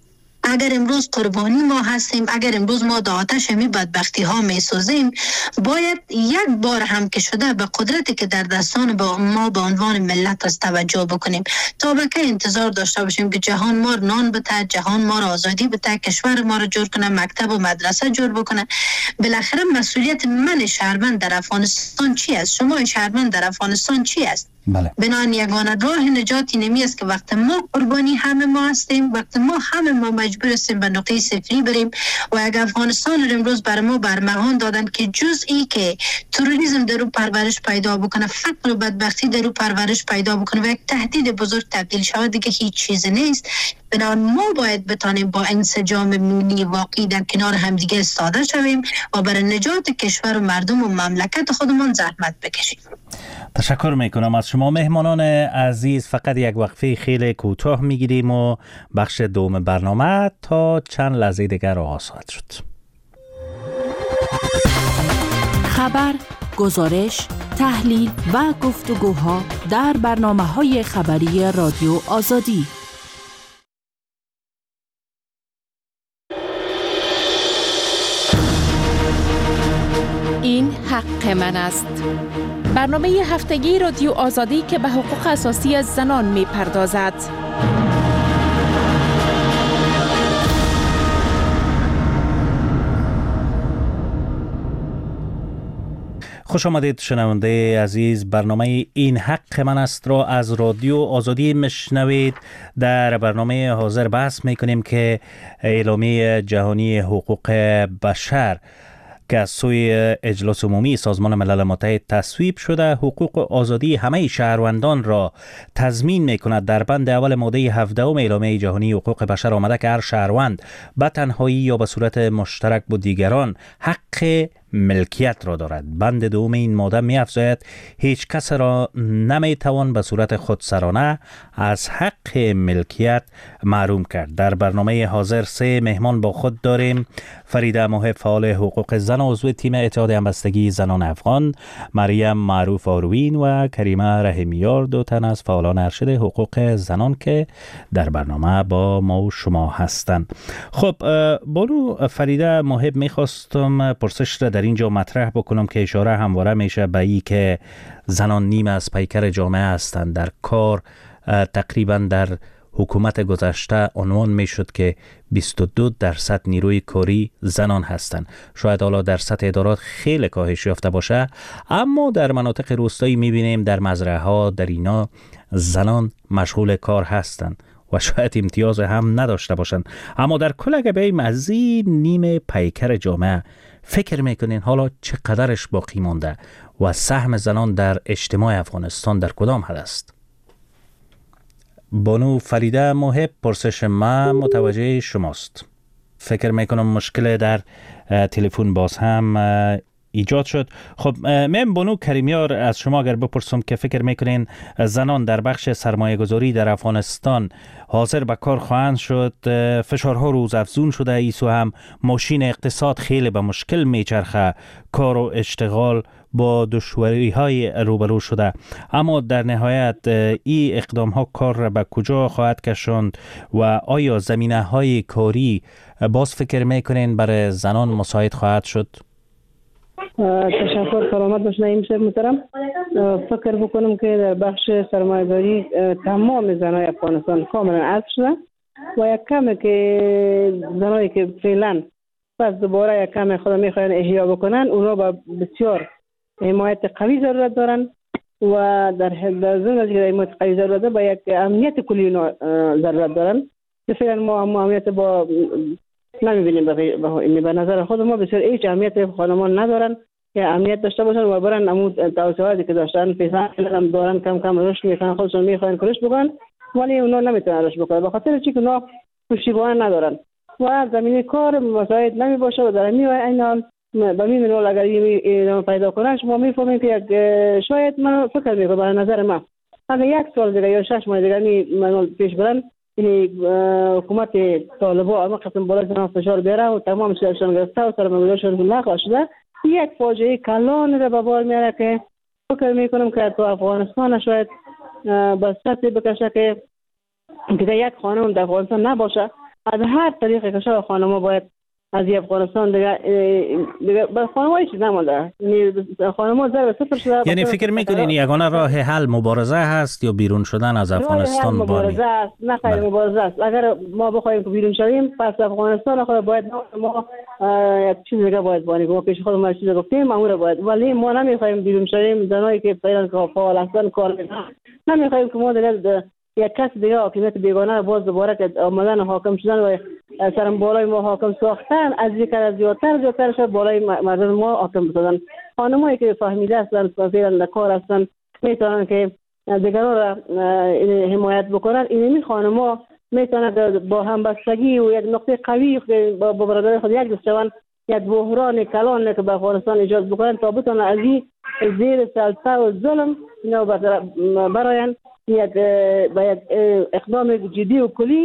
اگر امروز قربانی ما هستیم، اگر امروز ما در آتش می بدبختی ها می سوزیم، باید یک بار هم که شده به قدرتی که در دستان ما به عنوان ملت است توجه بکنیم. تا به که انتظار داشته باشیم که جهان ما نان بده، جهان ما را آزادی بده، کشور ما را جور کنه، مکتب و مدرسه جور بکنه؟ بالاخره مسئولیت من شهروند در افغانستان چی است؟ شما شهروند در افغانستان چی است؟ بله. بنان یگانه راه نجاتی نمی است که وقت ما قربانی همه ما هستیم، وقت ما همه ما مجبور هستیم به نقطه صفری بریم و اگر افغانستان رو امروز بر ما برمغان دادن که جزئی که تروریسم در او پرورش پیدا بکنه، فقر و بدبختی در او پرورش پیدا بکنه و یک تهدید بزرگ تبدیل شود، دیگه هیچ چیز نیست. بنابراین ما باید بتانیم با انسجام ملی واقعی در کنار همدیگه ایستاده شویم و برای نجات کشور و مردم و مملکت خودمان زحمت بکشیم. تشکر میکنم از شما مهمانان عزیز. فقط یک وقفه خیلی کوتاه میگیریم و بخش دوم برنامه برنامه تا چند لحظه دیگر آغاز خواهد شد. خبر، گزارش، تحلیل و گفتگوها در برنامه‌های خبری رادیو آزادی. این حق من است. برنامه هفتگی رادیو آزادی که به حقوق اساسی از زنان می‌پردازد. خوش آمدید شنونده عزیز. برنامه این حق من است را از رادیو آزادی میشنوید. در برنامه حاضر بحث میکنیم که اعلامیه جهانی حقوق بشر که از سوی اجلاس عمومی سازمان ملل متحد تصویب شده حقوق و آزادی همه شهروندان را تضمین میکند. در بند اول ماده 17 اعلامیه جهانی حقوق بشر آمده که هر شهروند به تنهایی یا به صورت مشترک با دیگران حق ملکیت را دارد. بند دوم این ماده می افزاید هیچ کس را نمی توان به صورت خودسرانه از حق ملکیت محروم کرد. در برنامه حاضر 3 مهمان با خود داریم: فریده محب، فعال حقوق زن و عضو تیم اتحاد همبستگی زنان افغان، مریم معروف آروین و کریمه رحیمیار، 2 تن از فعالان ارشد حقوق زنان که در برنامه با ما و شما هستند. خب بانو فریده محب، میخواستم پرسش را در اینجا مطرح بکنم که اشاره همواره میشه به این که زنان نیم از پیکر جامعه هستند. در کار تقریبا در حکومت گذشته عنوان میشد که 22% نیروی کاری زنان هستند. شاید حالا در سطح ادارات خیلی کاهش یافته باشه، اما در مناطق روستایی میبینیم در مزرعه ها در اینا زنان مشغول کار هستند و شاید امتیاز هم نداشته باشند. اما در کل اگه بیم از این نیم پیکر جامعه فکر میکنین حالا چقدرش باقی مونده و سهم زنان در اجتماع افغانستان در کدام حد است؟ بانو فریده محب، پرسش ما متوجه شماست. فکر میکنم مشکل در تلفن باز هم ایجاد شد. خب من بانو کریمیار از شما اگر بپرسم که فکر میکنین زنان در بخش سرمایه گذاری در افغانستان حاضر به کار خواهند شد؟ فشارها روز افزون شده، ایسو هم ماشین اقتصاد خیلی به مشکل میچرخه، کار و اشتغال با دشواری های روبرو شده، اما در نهایت این اقدام ها کار را به کجا خواهد کشاند و آیا زمینه های کاری باز فکر میکنین برای زنان مساعد خواهد شد؟ تشکر، سلامت باشین نعیم صاحب محترم. فکر بکنم که در بخش سرمایه‌داری تمام زنای افغانستان کاملا عطف شده و یک کمی که زنایی که فعلا پس دوباره یک کمی خود میخواین احیا بکنن، اونا با بسیار حمایت قوی ضرورت دارن و در ضمن از که حمایت قوی ضرورت دارن با یک امنیت کلی ضرورت دارن که فعلا ما امنیت با نمیبینیم. به نظر خود ما بسیار هیچ امنیت خانمان ندارن که امنیت داشته باشن و برن امود توسعاتی که داشتن پیسان هم دارن کم کم رشد میکنن، خودشون میخواین کلش بکنن ولی اونا نمیتونن رشد بکنن به خاطر چی که اونا پشتیبان ندارن و زمینه کار مساعد نمی باشه و در این به این منوال اگر این پیدا کنه شما میفهمیم که شاید من فکر میکنم به نظر من اگر 1 سال دیگه یا 6 ماه دیگه این منوال پیش برن حکومت طالبا اما قسم بالا زنان فشار بیاره و تمام شدشان گرفته و سرمایه‌گذارشان لغو شده، یک فاجعه کلان را به بار میاره که فکر میکنم که تو افغانستان شاید به سطحی بکشه که دیگه یک خانم در افغانستان نباشه. از هر طریقی که شاید خانم‌ها باید از افغانستان دیگه به خانم‌ها چیز نمونده، یعنی خانم‌ها ضرب صفر شده. یعنی فکر میکنین یگانه راه حل مبارزه هست یا بیرون شدن از افغانستان؟ مبارزه است، نه خیر مبارزه است. اگر ما بخوایم که بیرون شویم پس افغانستان خود باید ما یک چیز دیگه باید بانیم. ما پیش خودمون چیز گفتیم ما باید، ولی ما نمیخوایم بیرون شویم. زنایی که فعلا فعال هستن کار میکنن نمیخوایم که ما دیگه یک کس دیگه حاکمیت بیگانه باز دوباره که آمدن حاکم شدن و سرم بالای ما حاکم ساختن از یک از زیادتر شد بالای مردم ما حاکم بسازن. خانمایی که فهمیده هستن فعلا کار هستن میتونن که دیگران را حمایت بکنن. این خانم‌ها میتونن با همبستگی و یک نقطه قوی با برادر خود یک دستوان یک بحران کلان که به افغانستان ایجاد بکنن تا بتونن از این زیر سلطه و ظلم اینا براین یک اقدام جدی و کلی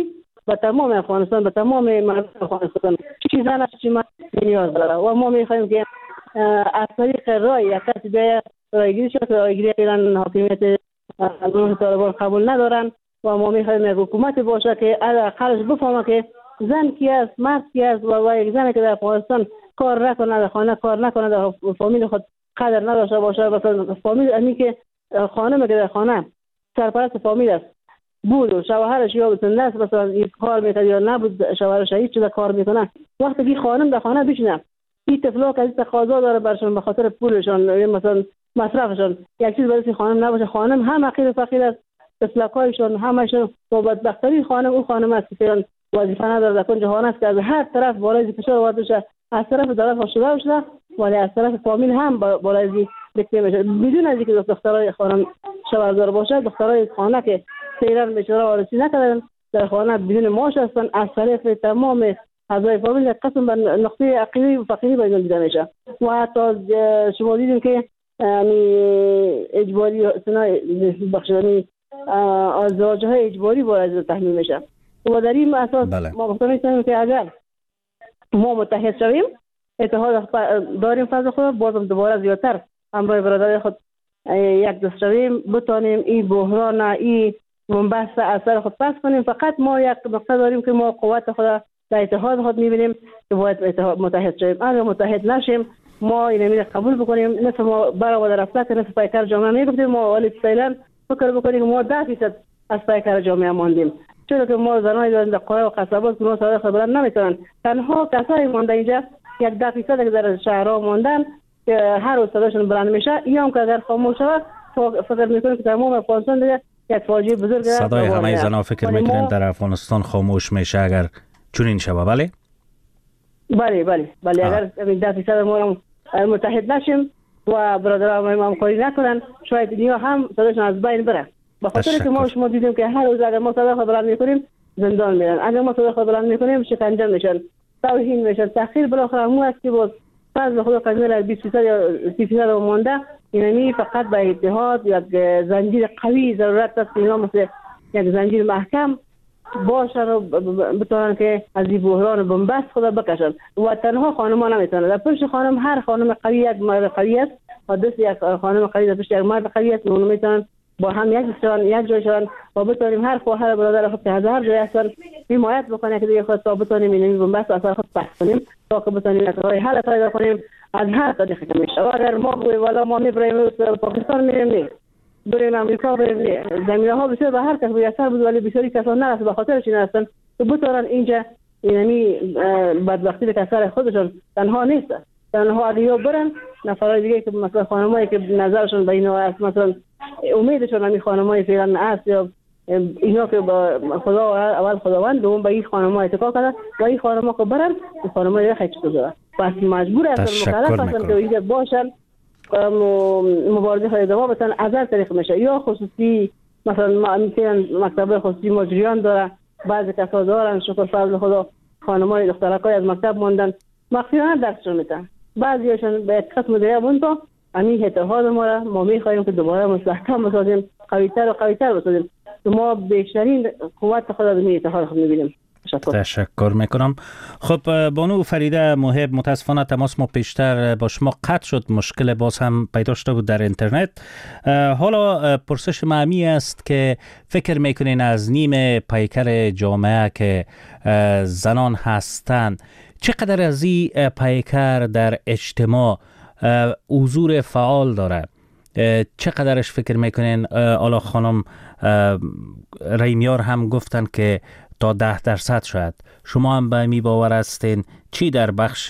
به تمام افغانستان، به تمام مردم افغانستان چی زن است چی مرد نیاز داره و ما میخوایم که از طریق رای یک کسی بیاید رایگیری شد. رایگیری فعلا حاکمیت گروه طالبان قبول ندارن و ما میخوایم یک حکومت باشه که حداقلش بفهمه که زن کی است، مرد کی است و یک زنی که در افغانستان کار نکنه، در خانه کار نکنه، در فامیل خود قدر نداشته باشه، مثلا فامیل امی که خانم که در خانه سرپرست فامیل است بود و شوهرش یا بسنده است، مثلا این کار میکنه یا نبود شوهرش هیچ چیز کار میکنه، وقتی که خانم در خانه بشینه این طفلا که از تقاضا داره برشون به خاطر پولشان یا مثلا مصرفشان یک چیز برای خانم نباشه، خانم هم فقیر فقیر است، طفلکایشون همشون و بدبختری خانم اون خانم است که فعلا وظیفه نداره در کل جهان است که از هر طرف بالای فشار وارد بشه، از طرف دولت شده شده ولی از طرف فامیل هم بالای دکته میشه بدون از اینکه دخترای خانم شوهردار باشه. دخترای خانه که فعلا بیچاره وارسی نکردن در خانه بدون معاش هستن، از طرف تمام اعضای فامیل قسم به نقطه عقیدی و فقیری باید دیده میشه و حتی شما دیدیم که اجباری بخشیدنی ازدواج‌های اجباری باید تحمیل میشه و در این اساس ما مطمئنیم که اگر ما متحد شویم اتحاد داریم فضل خود بازم دوباره زیادتر همراه برادرای خود یک دست شویم بتانیم این بحران این بنبست اثر خود پس کنیم. فقط ما یک مقصد داریم که ما قوت خود در اتحاد خود میبینیم که باید متحد شویم. اگر متحد نشیم ما این قبول بکنیم نصف ما برای در رفته که نصف پیکر جامعه میگفتیم ما ولی فعلا فکر بکنیم که ما 10% از پیکر جامعه ماندیم، چون که ما زنای داریم در قرى و قصبات که ما صدای خود بلند نمیتونن. تنها کسایی مانده اینجا یک 10% که در شهرها ماندن که هر روز صداشون بلند میشه، یا هم که اگر خاموش شود فکر میکنیم که تمام افغانستان دیگه یک فاجعه بزرگ است. صدای همه زنها فکر میکنن در افغانستان خاموش میشه اگر چنین شود. بله اگر 10% ما متحد نشیم و برادران ما همکاری نکنن شاید دنیا هم صداشون از بین بره. به خاطر که ما دیدیم که هر روز اگر ما صدا خود بلند میکنیم زندان میرن، اگر ما صدا خود بلند میکنیم شکنجه میشن، توهین میشن، تأخیر بالاخره همون است که باز فضل خود قضیه 20% یا 30% مونده. یعنی فقط با اتحاد یک زنجیر قوی ضرورت است که اینا مثل یک زنجیر محکم باشن و بتونن که از این بحران بنبست خود بکشن و تنها خانمان نمیتونن. در پشت خانم هر خانم قوی یک مرد قوی است و دست یک خانم قوی در پشت یک مرد قوی است. اون میتونن با هم یک جای شدن و بتونیم هر خواهر برادر خود که از هر جای هستن حمایت بکنه که دیگه خود تا بتونیم این بنبست اثر خود پس کنیم تا که بتونیم راه حل پیدا کنیم از هر طریقی که میشه. اگر ما والا ما میبریم پاکستان میریم بریم امریکا بریم زمینه‌ها بسیار به هر کس میسر بود ولی بسیاری کسان نرسه به خاطر چی نرسن که بتونن اینجا یعنی بدبختی به اثر خودشون تنها نیست، تنها اگه برن نفرای دیگه که مثلا خانمایی که نظرشون به اینا است، مثلا امیدشون همین خانمای فعلا است یا اینا که با خدا اول خداوند دوم به این خانم‌ها اتکا کرده و این خانم‌ها که برن این خانم‌ها خیلی چطوره پس مجبور هستن مکلف هستن که اینجا باشن مبارزه خواهی دوام بتن از هر طریق میشه یا خصوصی مثلا مکتب خصوصی مجریان داره، بعضی کسا دارن شکر فضل خدا خانمای دخترکای از مکتب موندن مخفیانه درسشون میتن، بعضی هاشون به یک قسم دیگه مونتا همین اتحاد ما میخواییم که دوباره مستحکم بسازیم، قویتر و قویتر بسازیم. ما بیشترین قوت خود از این اتحاد خود میبینیم. تشکر میکنم. خب بانو فریده محب متاسفانه تماس ما پیشتر با شما قطع شد، مشکل باز هم پیدا شده بود در اینترنت. حالا پرسش معمی است که فکر میکنین از نیم پیکر جامعه که زنان هستند چقدر از این پیکر در اجتماع حضور فعال داره؟ چقدرش فکر میکنین؟ آلا خانم ریمیار هم گفتن که تا 10% شاید. شما هم به می باور هستین چی در بخش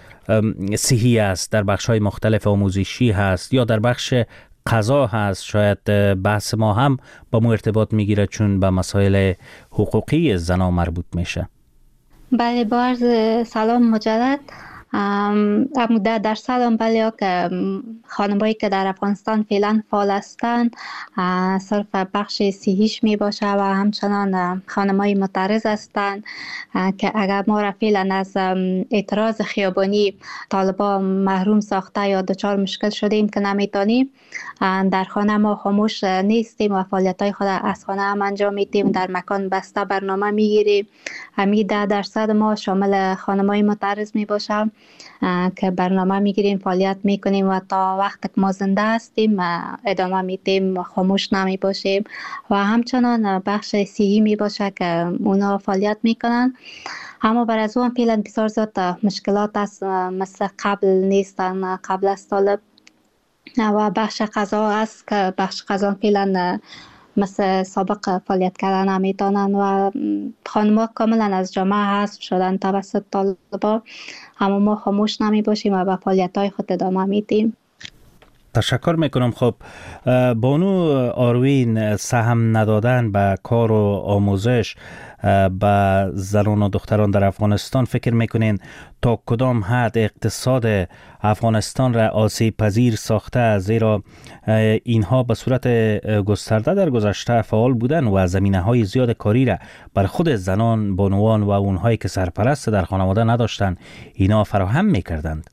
صحی است، در بخش های مختلف آموزشی هست یا در بخش قضا هست؟ شاید بحث ما هم با مو ارتباط میگیره چون به مسائل حقوقی زنان مربوط میشه. بله با عرض سلام مجدد. اما 10% هم بله که خانمایی که در افغانستان فعلا فعال هستند صرف بخش صحیش می باشه و همچنان خانمای معترض هستند که اگر ما را فعلا از اعتراض خیابانی طالبان محروم ساخته یا دچار مشکل شدیم که نمیتونیم، در خانه ما خاموش نیستیم و فعالیت‌های خود از خانه هم انجام میدیم، در مکان بسته برنامه میگیریم. همین 10% ما شامل خانمای معترض می باشه که برنامه میگیریم، فعالیت میکنیم و تا وقت که ما زنده هستیم ادامه میدیم، خاموش نمی باشیم. و همچنان بخش صحی می باشه که اونا فعالیت میکنن، اما بر از اون فعلا بسیار زیاد مشکلات است، مثل قبل نیستن، قبل از طالب. و بخش قضا است که بخش قضا فعلا مثل سابق فعالیت کردن نمیتونن و خانم‌ها کاملا از جامعه حذف شدن توسط طالبان، اما ما خاموش نمی باشیم و به فعالیت‌های خود ادامه میدیم. تشکر میکنم. خب بانو آروین، سهم ندادن به کار و آموزش به زنان و دختران در افغانستان، فکر میکنین تا کدام حد اقتصاد افغانستان را آسیب پذیر ساخته؟ زیرا اینها به صورت گسترده در گذشته فعال بودن و زمینه های زیاد کاری را بر خود زنان، بانوان و اونهایی که سرپرست در خانواده نداشتند اینا فراهم میکردند.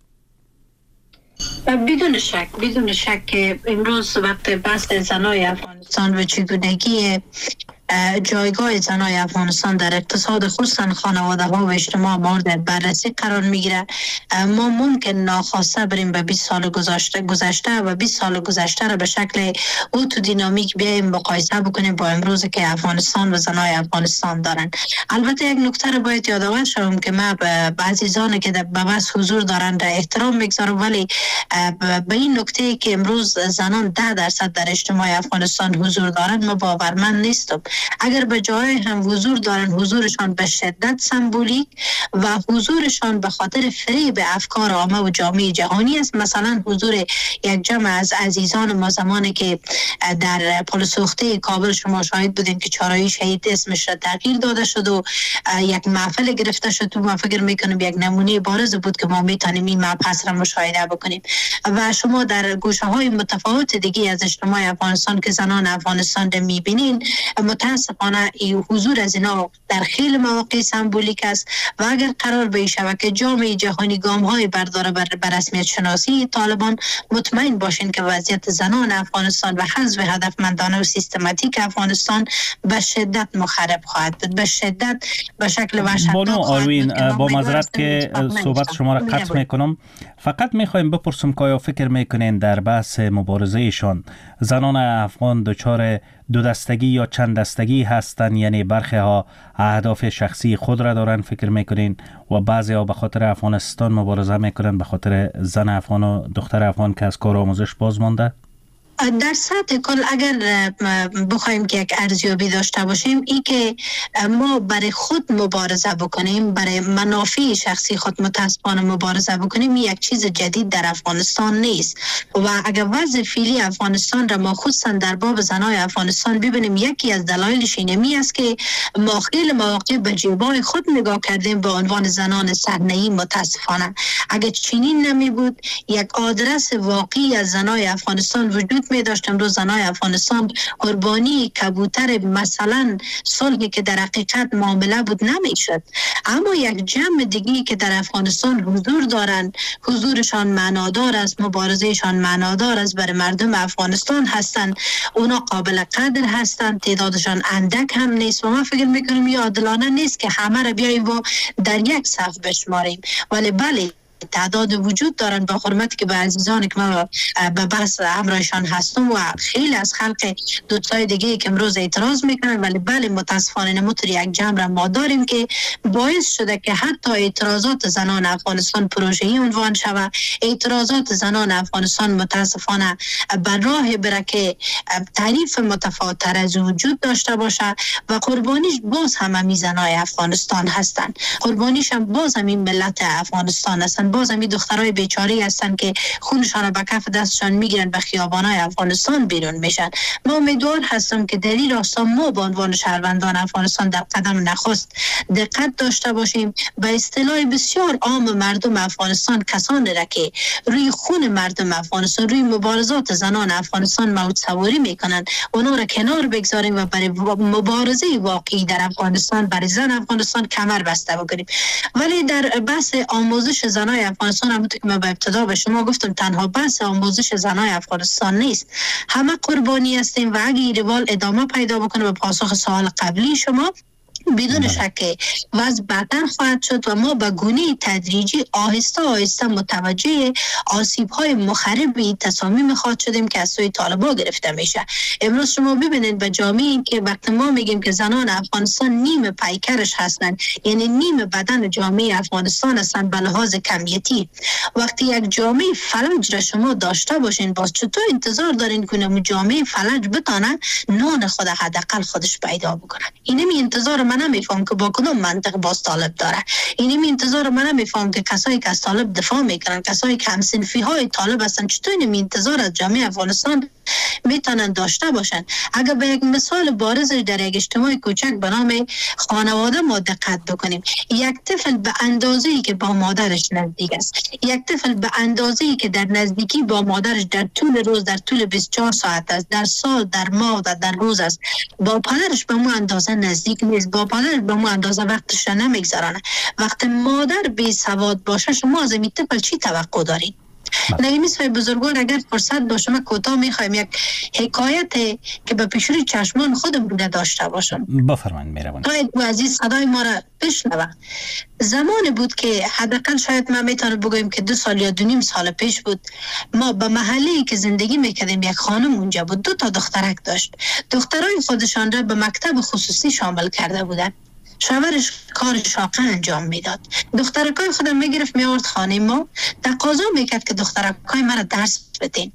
بدون شک که امروز وقت بحث زنای افغانستان و چگونگی جایگاه زنای افغانستان در اقتصاد خصوصا خانواده ها و اجتماع مورد بررسی قرار میگیره، ما ممکن ناخواسته بریم به 20 سال گذشته و 20 سال گذشته را به شکل اوتو دینامیک بیایم مقایسه بکنیم با امروز که افغانستان و زنای افغانستان دارن. البته یک نکته رو باید یادآور شوم که ما به عزیزانی که به بس حضور دارن را احترام میگذارم، ولی به این نکته که امروز زنان 10% در اجتماع افغانستان حضور دارن ما باورمند نیستم. اگر به جای هم حضور دارن، حضورشان به شدت سمبولیک و حضورشان به خاطر فریب افکار عامه و جامعه جهانی است. مثلا حضور یک جمع از عزیزان ما زمانی که در پل سوخته کابل شما شاهد بودین که چهارراه شهید اسمش را تغییر داده شد و یک محفل گرفته شد و ما فکر میکنم یک نمونه بارز بود که ما میتونیم این مبحث را مشاهده بکنیم. و شما در گوشه های متفاوت دیگه از اجتماع افغانستان که زنان افغانستان را میبینین، متاسفانه حضور از اینا در خیلی مواقع سمبولیک است و اگر قرار بشه که جامعه جهانی گام های برداره بر رسمیت شناسی طالبان، مطمئن باشین که وضعیت زنان افغانستان و حذف هدفمندانه و سیستماتیک افغانستان به شدت مخرب خواهد بود، به شدت به شکل وحشتناک. بانو آروین، با معذرت که صحبت شما را قطع میکنم، فقط میخوایم بپرسم که آیا فکر میکنین در بحث مبارزهشان زنان افغان دچار دو دستگی یا چند دستگی هستن؟ یعنی برخی ها اهداف شخصی خود را دارن فکر میکنین و بعضی ها به خاطر افغانستان مبارزه میکنن، به خاطر زن افغان و دختر افغان که از کار آموزش باز مانده؟ در سطح کل اگر بخوایم که یک ارزیابی داشته باشیم، این که ما برای خود مبارزه بکنیم، برای منافع شخصی خود متاسفانه مبارزه بکنیم، یک چیز جدید در افغانستان نیست. و اگر وضع فعلی افغانستان را ما خصوصا در باب زنای افغانستان ببینیم، یکی از دلایلش اینمی است که ما خیلی مواقع به جیبای خود نگاه کردیم به عنوان زنان صحنه‌ای. متاسفانه اگر چنین نمی بود، یک آدرس واقعی از زنای افغانستان وجود می داشت. امروز زنای افغانستان قربانی کبوتر مثلا صلحی که در حقیقت معامله بود نمی شد. اما یک جمع دیگی که در افغانستان حضور دارند، حضورشان معنادار است، مبارزهشان معنادار است، برای مردم افغانستان هستند، اونا قابل قدر هستند، تعدادشان اندک هم نیست و ما فکر میکنیم یا عادلانه نیست که همه را بیاییم و در یک صف بشماریم. ولی بله تعداد وجود دارن، با حرمتی که به عزیزانی که ما به بحث همراهشان هستم و خیلی از خلق دوستای دیگه که امروز اعتراض میکنن، ولی بله متاسفانه نموتر یک جمع را ما داریم که باعث شده که حتی اعتراضات زنان افغانستان پروژه‌ای عنوان شود. اعتراضات زنان افغانستان متاسفانه بر راه بره که تعریف متفاوت‌تر از وجود داشته باشه و قربانیش باز هم زنای افغانستان هستند، قربانیش هم باز هم ملت افغانستان هستند. باز هم دخترای بیچاره هستن که خونشان به کف دستشان میگیرن به خیابانای افغانستان بیرون میشن. ما امیدوار هستم که در این راستا ما به عنوان شهروندان افغانستان در قدم نخست دقت داشته باشیم. به اصطلاح بسیار عام مردم افغانستان، کسانی را که روی خون مردم افغانستان، روی مبارزات زنان افغانستان موج سواری میکنن، اونا را کنار بگذاریم و برای مبارزه واقعی در افغانستان برای زن افغانستان کمر بسته بکنیم. ولی در بحث آموزش زنای افغانستان، همونطور که من به ابتدا به شما گفتم، تنها بحث آموزش زنای افغانستان نیست. همه قربانی هستیم و اگه این روال ادامه پیدا بکنه به پاسخ سوال قبلی شما، بدون شک وضع بدتر خواهد شد و ما به گونه تدریجی آهسته آهسته متوجه آسیب‌های مخرب تصامیم خواهد شدیم که از سوی طالبان گرفته میشه. امروز شما ببینید به جامعه که وقتی ما میگیم که زنان افغانستان نیم پیکرش هستند، یعنی نیم بدن جامعه افغانستان هستند به لحاظ کمیتی، وقتی یک جامعه فلج را شما داشته باشین، باز چطور انتظار دارین که جامعه فلج بتانه نان خود حداقل خودش پیدا بکنه؟ اینمی انتظار من نمیفهم که با کدوم منطق باز طالب داره. اینمی انتظار من نمیفهم که کسایی که از طالب دفاع میکنن، کسایی که همسنفی های طالب هستن، چطور اینمی انتظار از جامعه افغانستان میتونن داشته باشن؟ اگر به یک مثال بارز در یک اجتماع کوچک به نام خانواده ما دقت بکنیم، یک طفل به اندازه‌ای که با مادرش نزدیک است، یک طفل به اندازه‌ای که در نزدیکی با مادرش در طول روز، در طول 24 ساعت است، در سال، در ماه و در روز است، با پدرش به مو اندازه نزدیک نیست، با پدرش به مو اندازه وقتش را نمیگذرانه. وقتی مادر بی سواد باشه، شما از این طفل چی توقع دارید؟ نگیمیز های بزرگوار، اگر فرصت باشه من کوتاه میخوایم یک حکایت که به پیشروی چشمان خودم بوده داشته باشم. بفرمایید مهربانی. تا عزیز صدای ما را بشنوه. زمانی بود که حداقل شاید من میتونم بگویم که 2 سال یا 2.5 سال پیش بود، ما به محله‌ای که زندگی میکردیم یک خانم اونجا بود، 2 تا دخترک داشت. دخترای خودشان را به مکتب خصوصی شامل کرده بودن. شوهرش کار شاقه انجام میداد. دخترکای خودم میگرفت میورد خانه ما، تقاضا میکرد که دخترکای مرا درس بدین.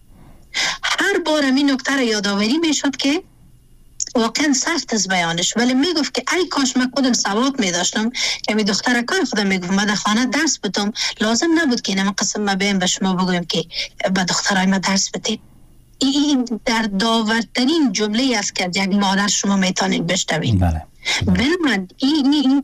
هر بار این نکته را یادآوری میشد که واقعا سخت از بیانش، ولی میگفت که ای کاش من خودم سواد میداشتم که می دخترکای خودم میگفت من در خانه درس بدم، لازم نبود که اینم قسم ما بیم به شما بگویم که به دخترای ما درس بدین. این در داورترین جمله است که یک مادر شما میتونید بشنوید. بله. بلند این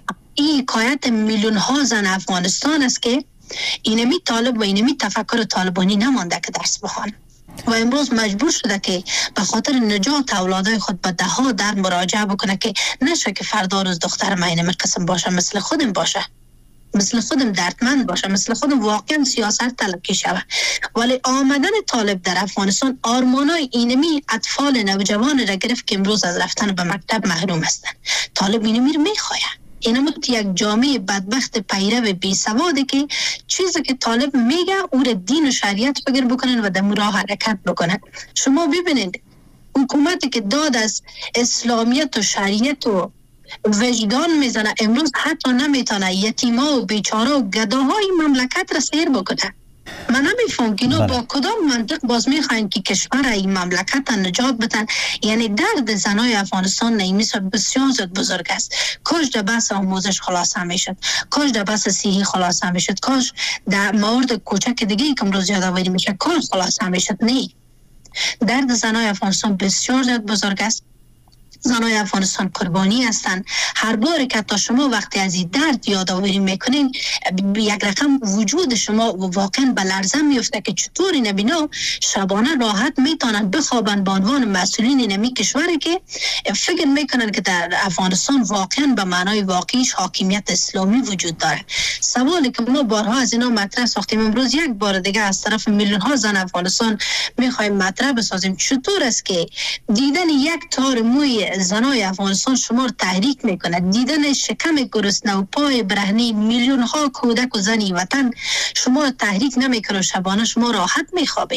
حکایت میلیون ها زن افغانستان است که اینمی طالب و اینمی تفکر طالبانی نمانده که درس بخوان و امروز مجبور شده که به خاطر نجات اولادای خود به 10 در مراجعه بکنه که نشه که فردا روز دختر من اینمی قسم باشه، مثل خودم باشه، مثل خودم دردمند باشه، مثل خودم واقعا سیاست طلب شوه. ولی آمدن طالب در افغانستان آرمانای اینمی اطفال نوجوان را گرفت که امروز از رفتن به مکتب محروم هستند. طالب اینمی رو میخواه. اینم یک جامعه بدبخت پیرو بی سواده که چیزی که طالب میگه او را دین و شریعت بگیر بکنن و در راه حرکت بکنن. شما ببینید حکومتی که داد از اسلامیت و شریعت و وجدان میزنه، امروز حتی نمیتونه یتیما و بیچاره و گداهای مملکت را سیر بکنه. من نمیفهم که با کدام منطق باز میخواین که کشور این مملکت نجات بدن. یعنی درد زنای افغانستان نیمیس بسیار زیاد بزرگ است. کاش در بحث آموزش خلاص میشد، کاش در بحث صحی خلاص میشد، کاش در مورد کوچک دیگه که امروز یادآوری میشه کاش خلاص میشد. نه، درد زنای افغانستان بسیار زیاد بزرگ است. زنای افغانستان قربانی هستند. هر بار که تا شما وقتی از این درد یادآوری میکنین، یک رقم وجود شما واقعا به لرزه میفته که چطور این بینا شبانه راحت میتونن بخوابن به عنوان مسئولین اینمی کشوری که فکر میکنن که در افغانستان واقعا به معنای واقعیش حاکمیت اسلامی وجود داره. سوالی که ما بارها از اینا مطرح ساختیم، امروز یک بار دیگه از طرف میلیون ها زن افغانستان میخوایم مطرح بسازیم. چطور است که دیدن یک تار موی زنای افغانستان شما رو تحریک میکنه، دیدن شکم گرسنه و پای برهنه میلیون ها کودک و زنی وطن شما رو تحریک نمیکنه، شبانه شما راحت میخوابید.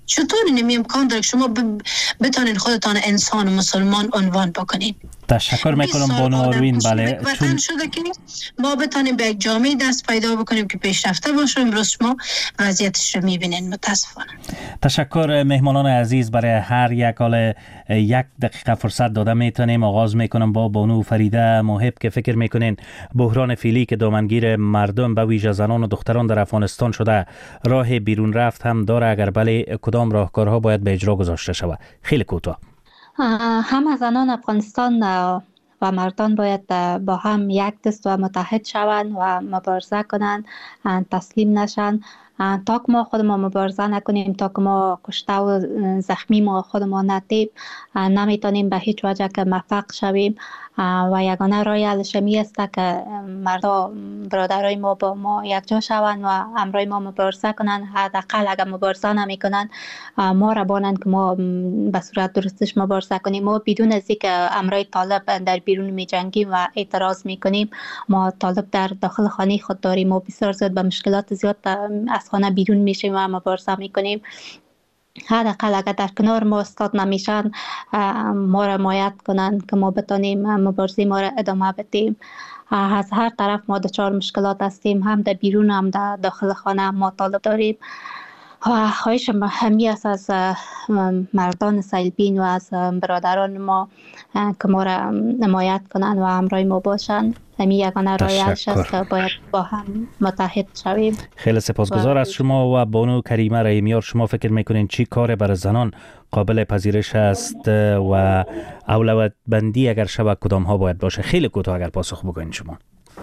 چطور این امکان داره شما بتانین خودتان انسان و مسلمان عنوان بکنین؟ تشکر میکنم بانو آروین. بله، چون شده که ما بتانیم به یک جامعه دست پیدا بکنیم که پیشرفته باشه. امروز شما وضعیتش رو میبینین متاسفانه. تشکر مهمانان عزیز. برای هر یک حال 1 دقیقه فرصت داده میتونیم. آغاز میکنم با بانو فریده محب که فکر میکنین بحران فعلی که دامنگیر مردم به ویژه زنان و دختران در افغانستان شده راه بیرون رفت هم داره؟ اگر بله، کدام راهکارها باید به اجرا گذاشته شود؟ خیلی کوتاه. هم زنان افغانستان و مردان باید با هم یک دست و متحد شوند و مبارزه کنند، تسلیم نشن. تا که ما خودمون مبارزه نکنیم، تا که ما کشته و زخمی ما خودمون ندیم، نمیتونیم به هیچ وجه که موفق شویم. و یگانه راه حلش می است که مردا برادرای ما با ما یکجا شوند و همراه ما مبارزه کنند. حداقل اگر مبارزه نمی کنند ما را بانند که ما به صورت درستش مبارزه کنیم. ما بدون از اینکه همراه طالب در بیرون می جنگیم و اعتراض می کنیم. ما طالب در داخل خانه خود داریم و بسیار زیاد به مشکلات زیاد از خانه بیرون میشیم و مبارزه می کنیم. حداقل اگر در کنار ما استاد نمیشن، ما را حمایت کنند که ما بتانیم مبارزه ما را ادامه بدیم. از هر طرف ما دچار مشکلات هستیم، هم در بیرون هم در داخل خانه ما طالب داریم. و خواهش همی است از مردان سیلبین و از برادران ما که ما را حمایت کنند و همراه ما باشند. همی یگانه راه حلش است که باید با هم متحد شویم. خیلی سپاسگزار از شما. و بانو کریمه رحیمیار، شما فکر میکنین چی کار برای زنان قابل پذیرش است و اولویت بندی اگر شود کدام ها باید باشه؟ خیلی کوتاه اگر پاسخ بکنین شما.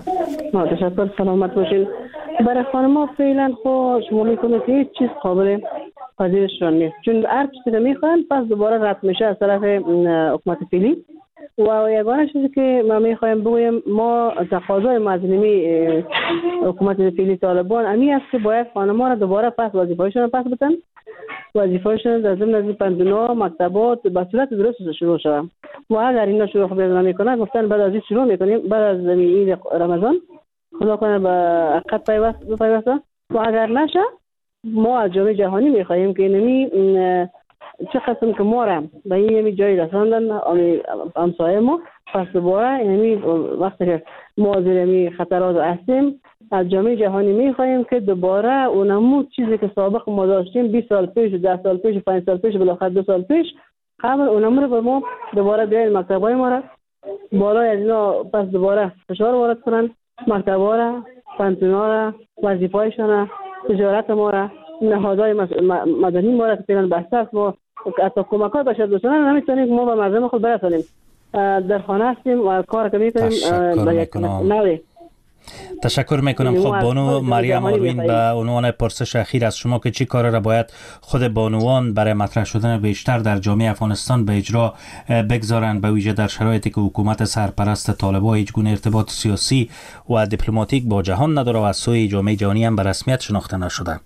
تشکر، سلامت باشین. برای خانم‌ها فعلا خب شما میکنید که هیچ چیز قابل پذیرششان نیست، چون هر چیزی میخوان پس دوباره رد میشه از طرف حکومت فعلی. و یگانه چیزی که ما میخوایم بگویم، ما تقاضای مظلومی حکومت فعلی طالبان امی است که باید خانم‌ها را دوباره پس وظیفه‌هایشان پس بدن. وظیفه‌هایشان در ضمن از پنجنا مکتبات به صورت درست شروع شود. و اگر اینا شروع نمی‌کنن، گفتن بعد از این شروع می‌کنیم، بعد از عید رمضان خدا کنه به عقد پیوسته. و اگر نشه ما از جامعه جهانی می‌خواهیم که اینمی چه قسم که ما را به این جایی رساندن همسایه ما، پس دوباره اینمی وقتی که ما زیر خطرات هستیم از جامعه جهانی می‌خواهیم که دوباره اونمو چیزی که سابق ما داشتیم 20 سال پیش، 10 سال پیش، 5 سال پیش، بالاخره 2 سال پیش، قبل اونمو رو به ما دوباره بیاین مکتبای ما را بالای از اینا پس دوباره فشار وارد کنن، مکتبا را، پانتونا را، وظیفه‌هایشان را، تجارت ما را، نهادهای مدنی ما را که فعلا بسته است. ما حتی کمک‌های بشردوستانه نمیتونیم که ما به مردم خود برسانیم. در خانه هستیم و کار که میکنیم به یک نوعی. تشکر میکنم. خب بانو مریم آروین، به عنوان پرسش اخیر از شما که چی کار را باید خود بانوان برای مطرح شدن بیشتر در جامعه افغانستان به اجرا بگذارند، به ویژه در شرایطی که حکومت سرپرست طالبان هیچ گونه ارتباط سیاسی و دیپلماتیک با جهان نداره و از سوی جامعه جهانی هم به رسمیت شناخته نشده؟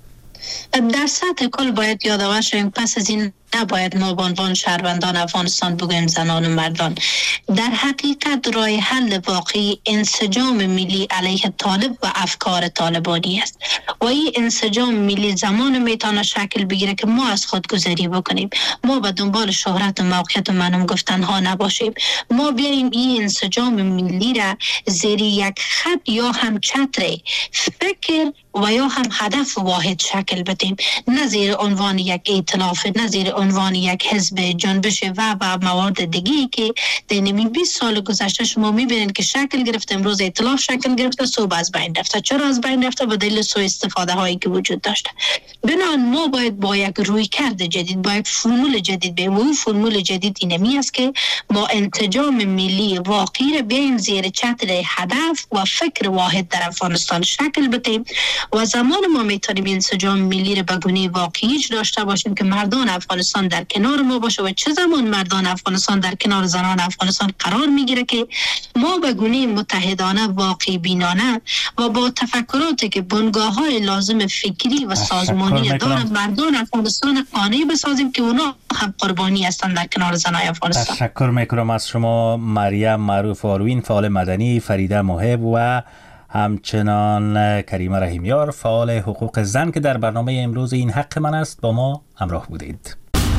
در سطح کل باید یادآور شویم پس از این نباید ما به عنوان شهروندان افغانستان بگوییم زنان و مردان. در حقیقت راه حل واقعی انسجام ملی علیه طالب و افکار طالبانی است و این انسجام ملی زمان میتونه شکل بگیره که ما از خودگذری بکنیم. ما به دنبال شهرت و موقعیت و منم گفتن ها نباشیم. ما بیاییم این انسجام ملی را زیر یک خط یا هم چتر فکر و یا هم هدف واحد شکل بدیم، نه زیر عنوان یک ائتلاف، نه زیر عنوان یک حزب جنبش و موارد دیگه‌ای که در 20 سال گذشته شما می‌بینید که شکل گرفته. امروز ائتلاف شکل گرفته، صبح از بین رفته. چرا از بین رفته؟ به دلیل سوء استفاده هایی که وجود داشته. بنابراین ما باید با یک رویکرد جدید، با یک فرمول جدید به اون فرمول جدید اینمی است که ما انسجام ملی واقعی را بیایم زیر چتر هدف و فکر واحد در افغانستان شکل بدیم و زمان ما میتونیم انسجام ملی را به گونه واقعی داشته باشیم که مردان افغانستان در کنار ما باشه. و چه زمان مردان افغانستان در کنار زنان افغانستان قرار میگیره که ما به گونه متحدانه، واقعی بینانه و با تفکراتی که بنگاه‌های لازم فکری و سازمانی دارند مردان افغانستان قانع بسازیم که اونا هم قربانی هستند در کنار زنان افغانستان. تشکر میکنم از شما مریم معروف آروین، فعال مدنی، فریده محب و همچنان کریمه رحیمیار فعال حقوق زن که در برنامه امروز این حق من است با ما همراه بودید.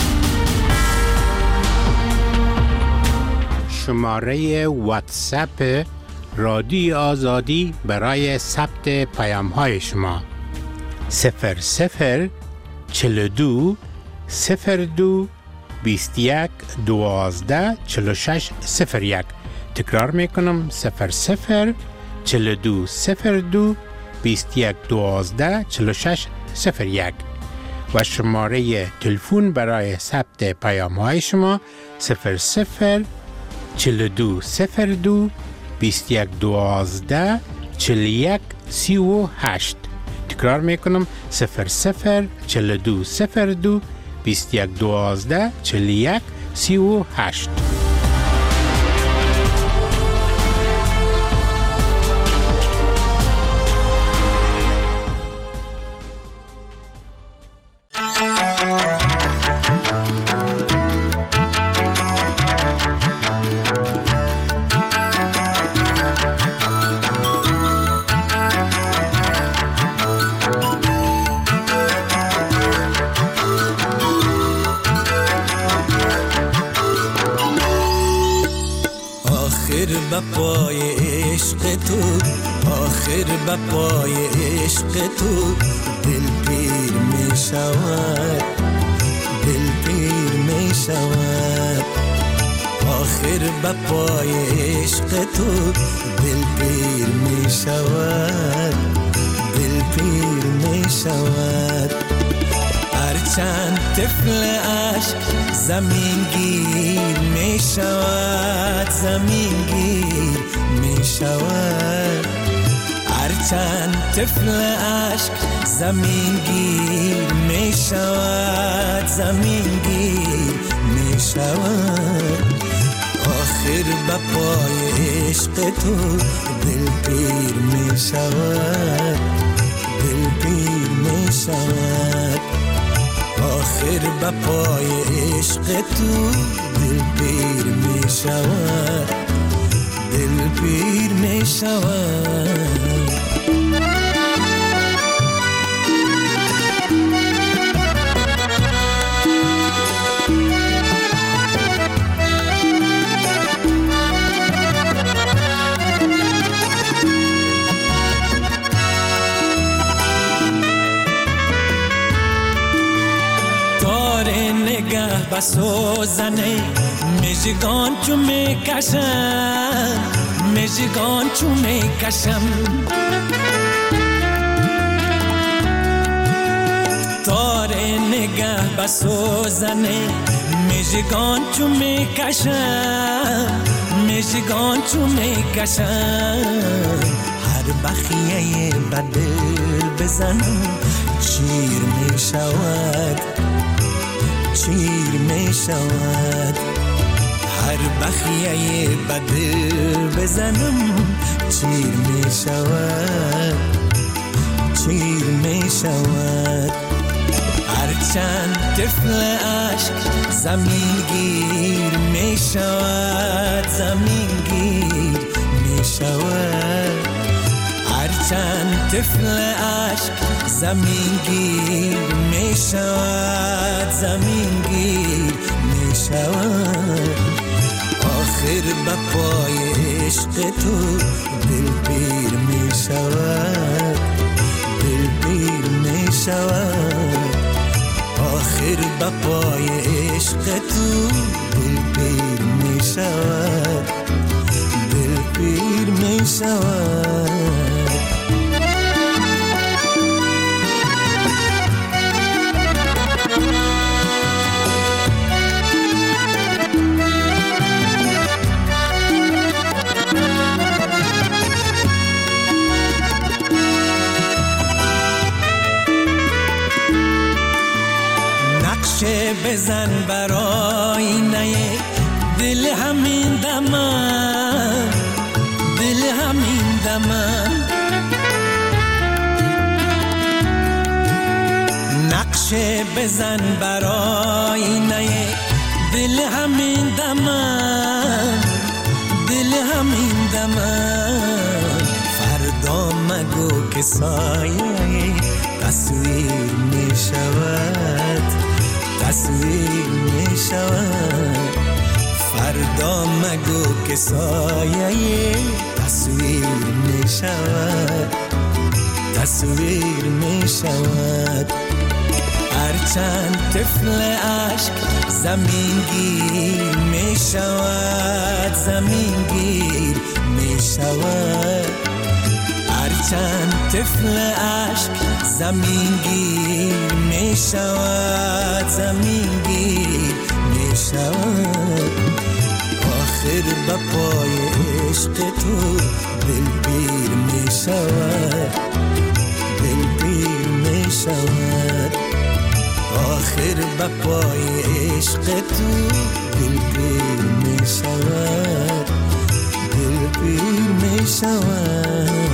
شماره واتساپ رادیو آزادی برای ثبت پیام‌های شما 0042 02 21 12 46 01. تکرار میکنم 0042 02 21 12 46 01 و شماره تلفن برای ثبت پیام‌های شما 0042 02 21 12 41 38. تکرار میکنم 0042 02 21 12 41 38. بپای عشق تو، آخر بپای عشق تو دل پیر می شود، دل پیر می شود. آخر بپای عشق تو دل پیر می شود، دل پیر می شود. هرچند طفل عشق زمین گیر می شود، زمین گیر می شود. هرچند طفل عشق زمین گیر می شود، زمین گیر می شود. آخر بپای عشق تو دل پیر می شود، دل پیر می شود. آخر بپای عشق تو دل پیر می شود، دل پیر می شود. بسوزنه مژگان چو میکشم، مژگان چو میکشم. تار نگه بسوزنه مژگان چو میکشم، مژگان چو میکشم. هر بخیه بدل بزنم چیر میشود، چیر می شود. هر بخیه بدل بزنم چیر می شود، چیر می شود. هرچند طفل عشق زمین گیر می شود، زمین گیر می شود. هرچند طفل عشق زمین گیر می شود، زمین گیر می شود. آخر بپای عشق تو دل پیر می شود، دل پیر می شود. آخر بپای عشق تو دل پیر می شود، دل پیر می شود. بزن برای نه دل همین دمم، دل همین دمم. نقشه بزن برای نه دل همین دمم، دل همین دمم. فردا مگو که سایه تصویر می شود، تصویر می شود. فردا مگو که سایه تصویر می شود، تصویر می شود. هرچند طفل عشق زمین گیر می شود، زمین گیر می شود. هرچند طفل عشق زمین گیر می شود، زمین گیر می شود. آخر به پای عشق تو دلگیر می شود، دلگیر می شود. آخر به پای عشق تو دلگیر می شود، دلگیر می شود.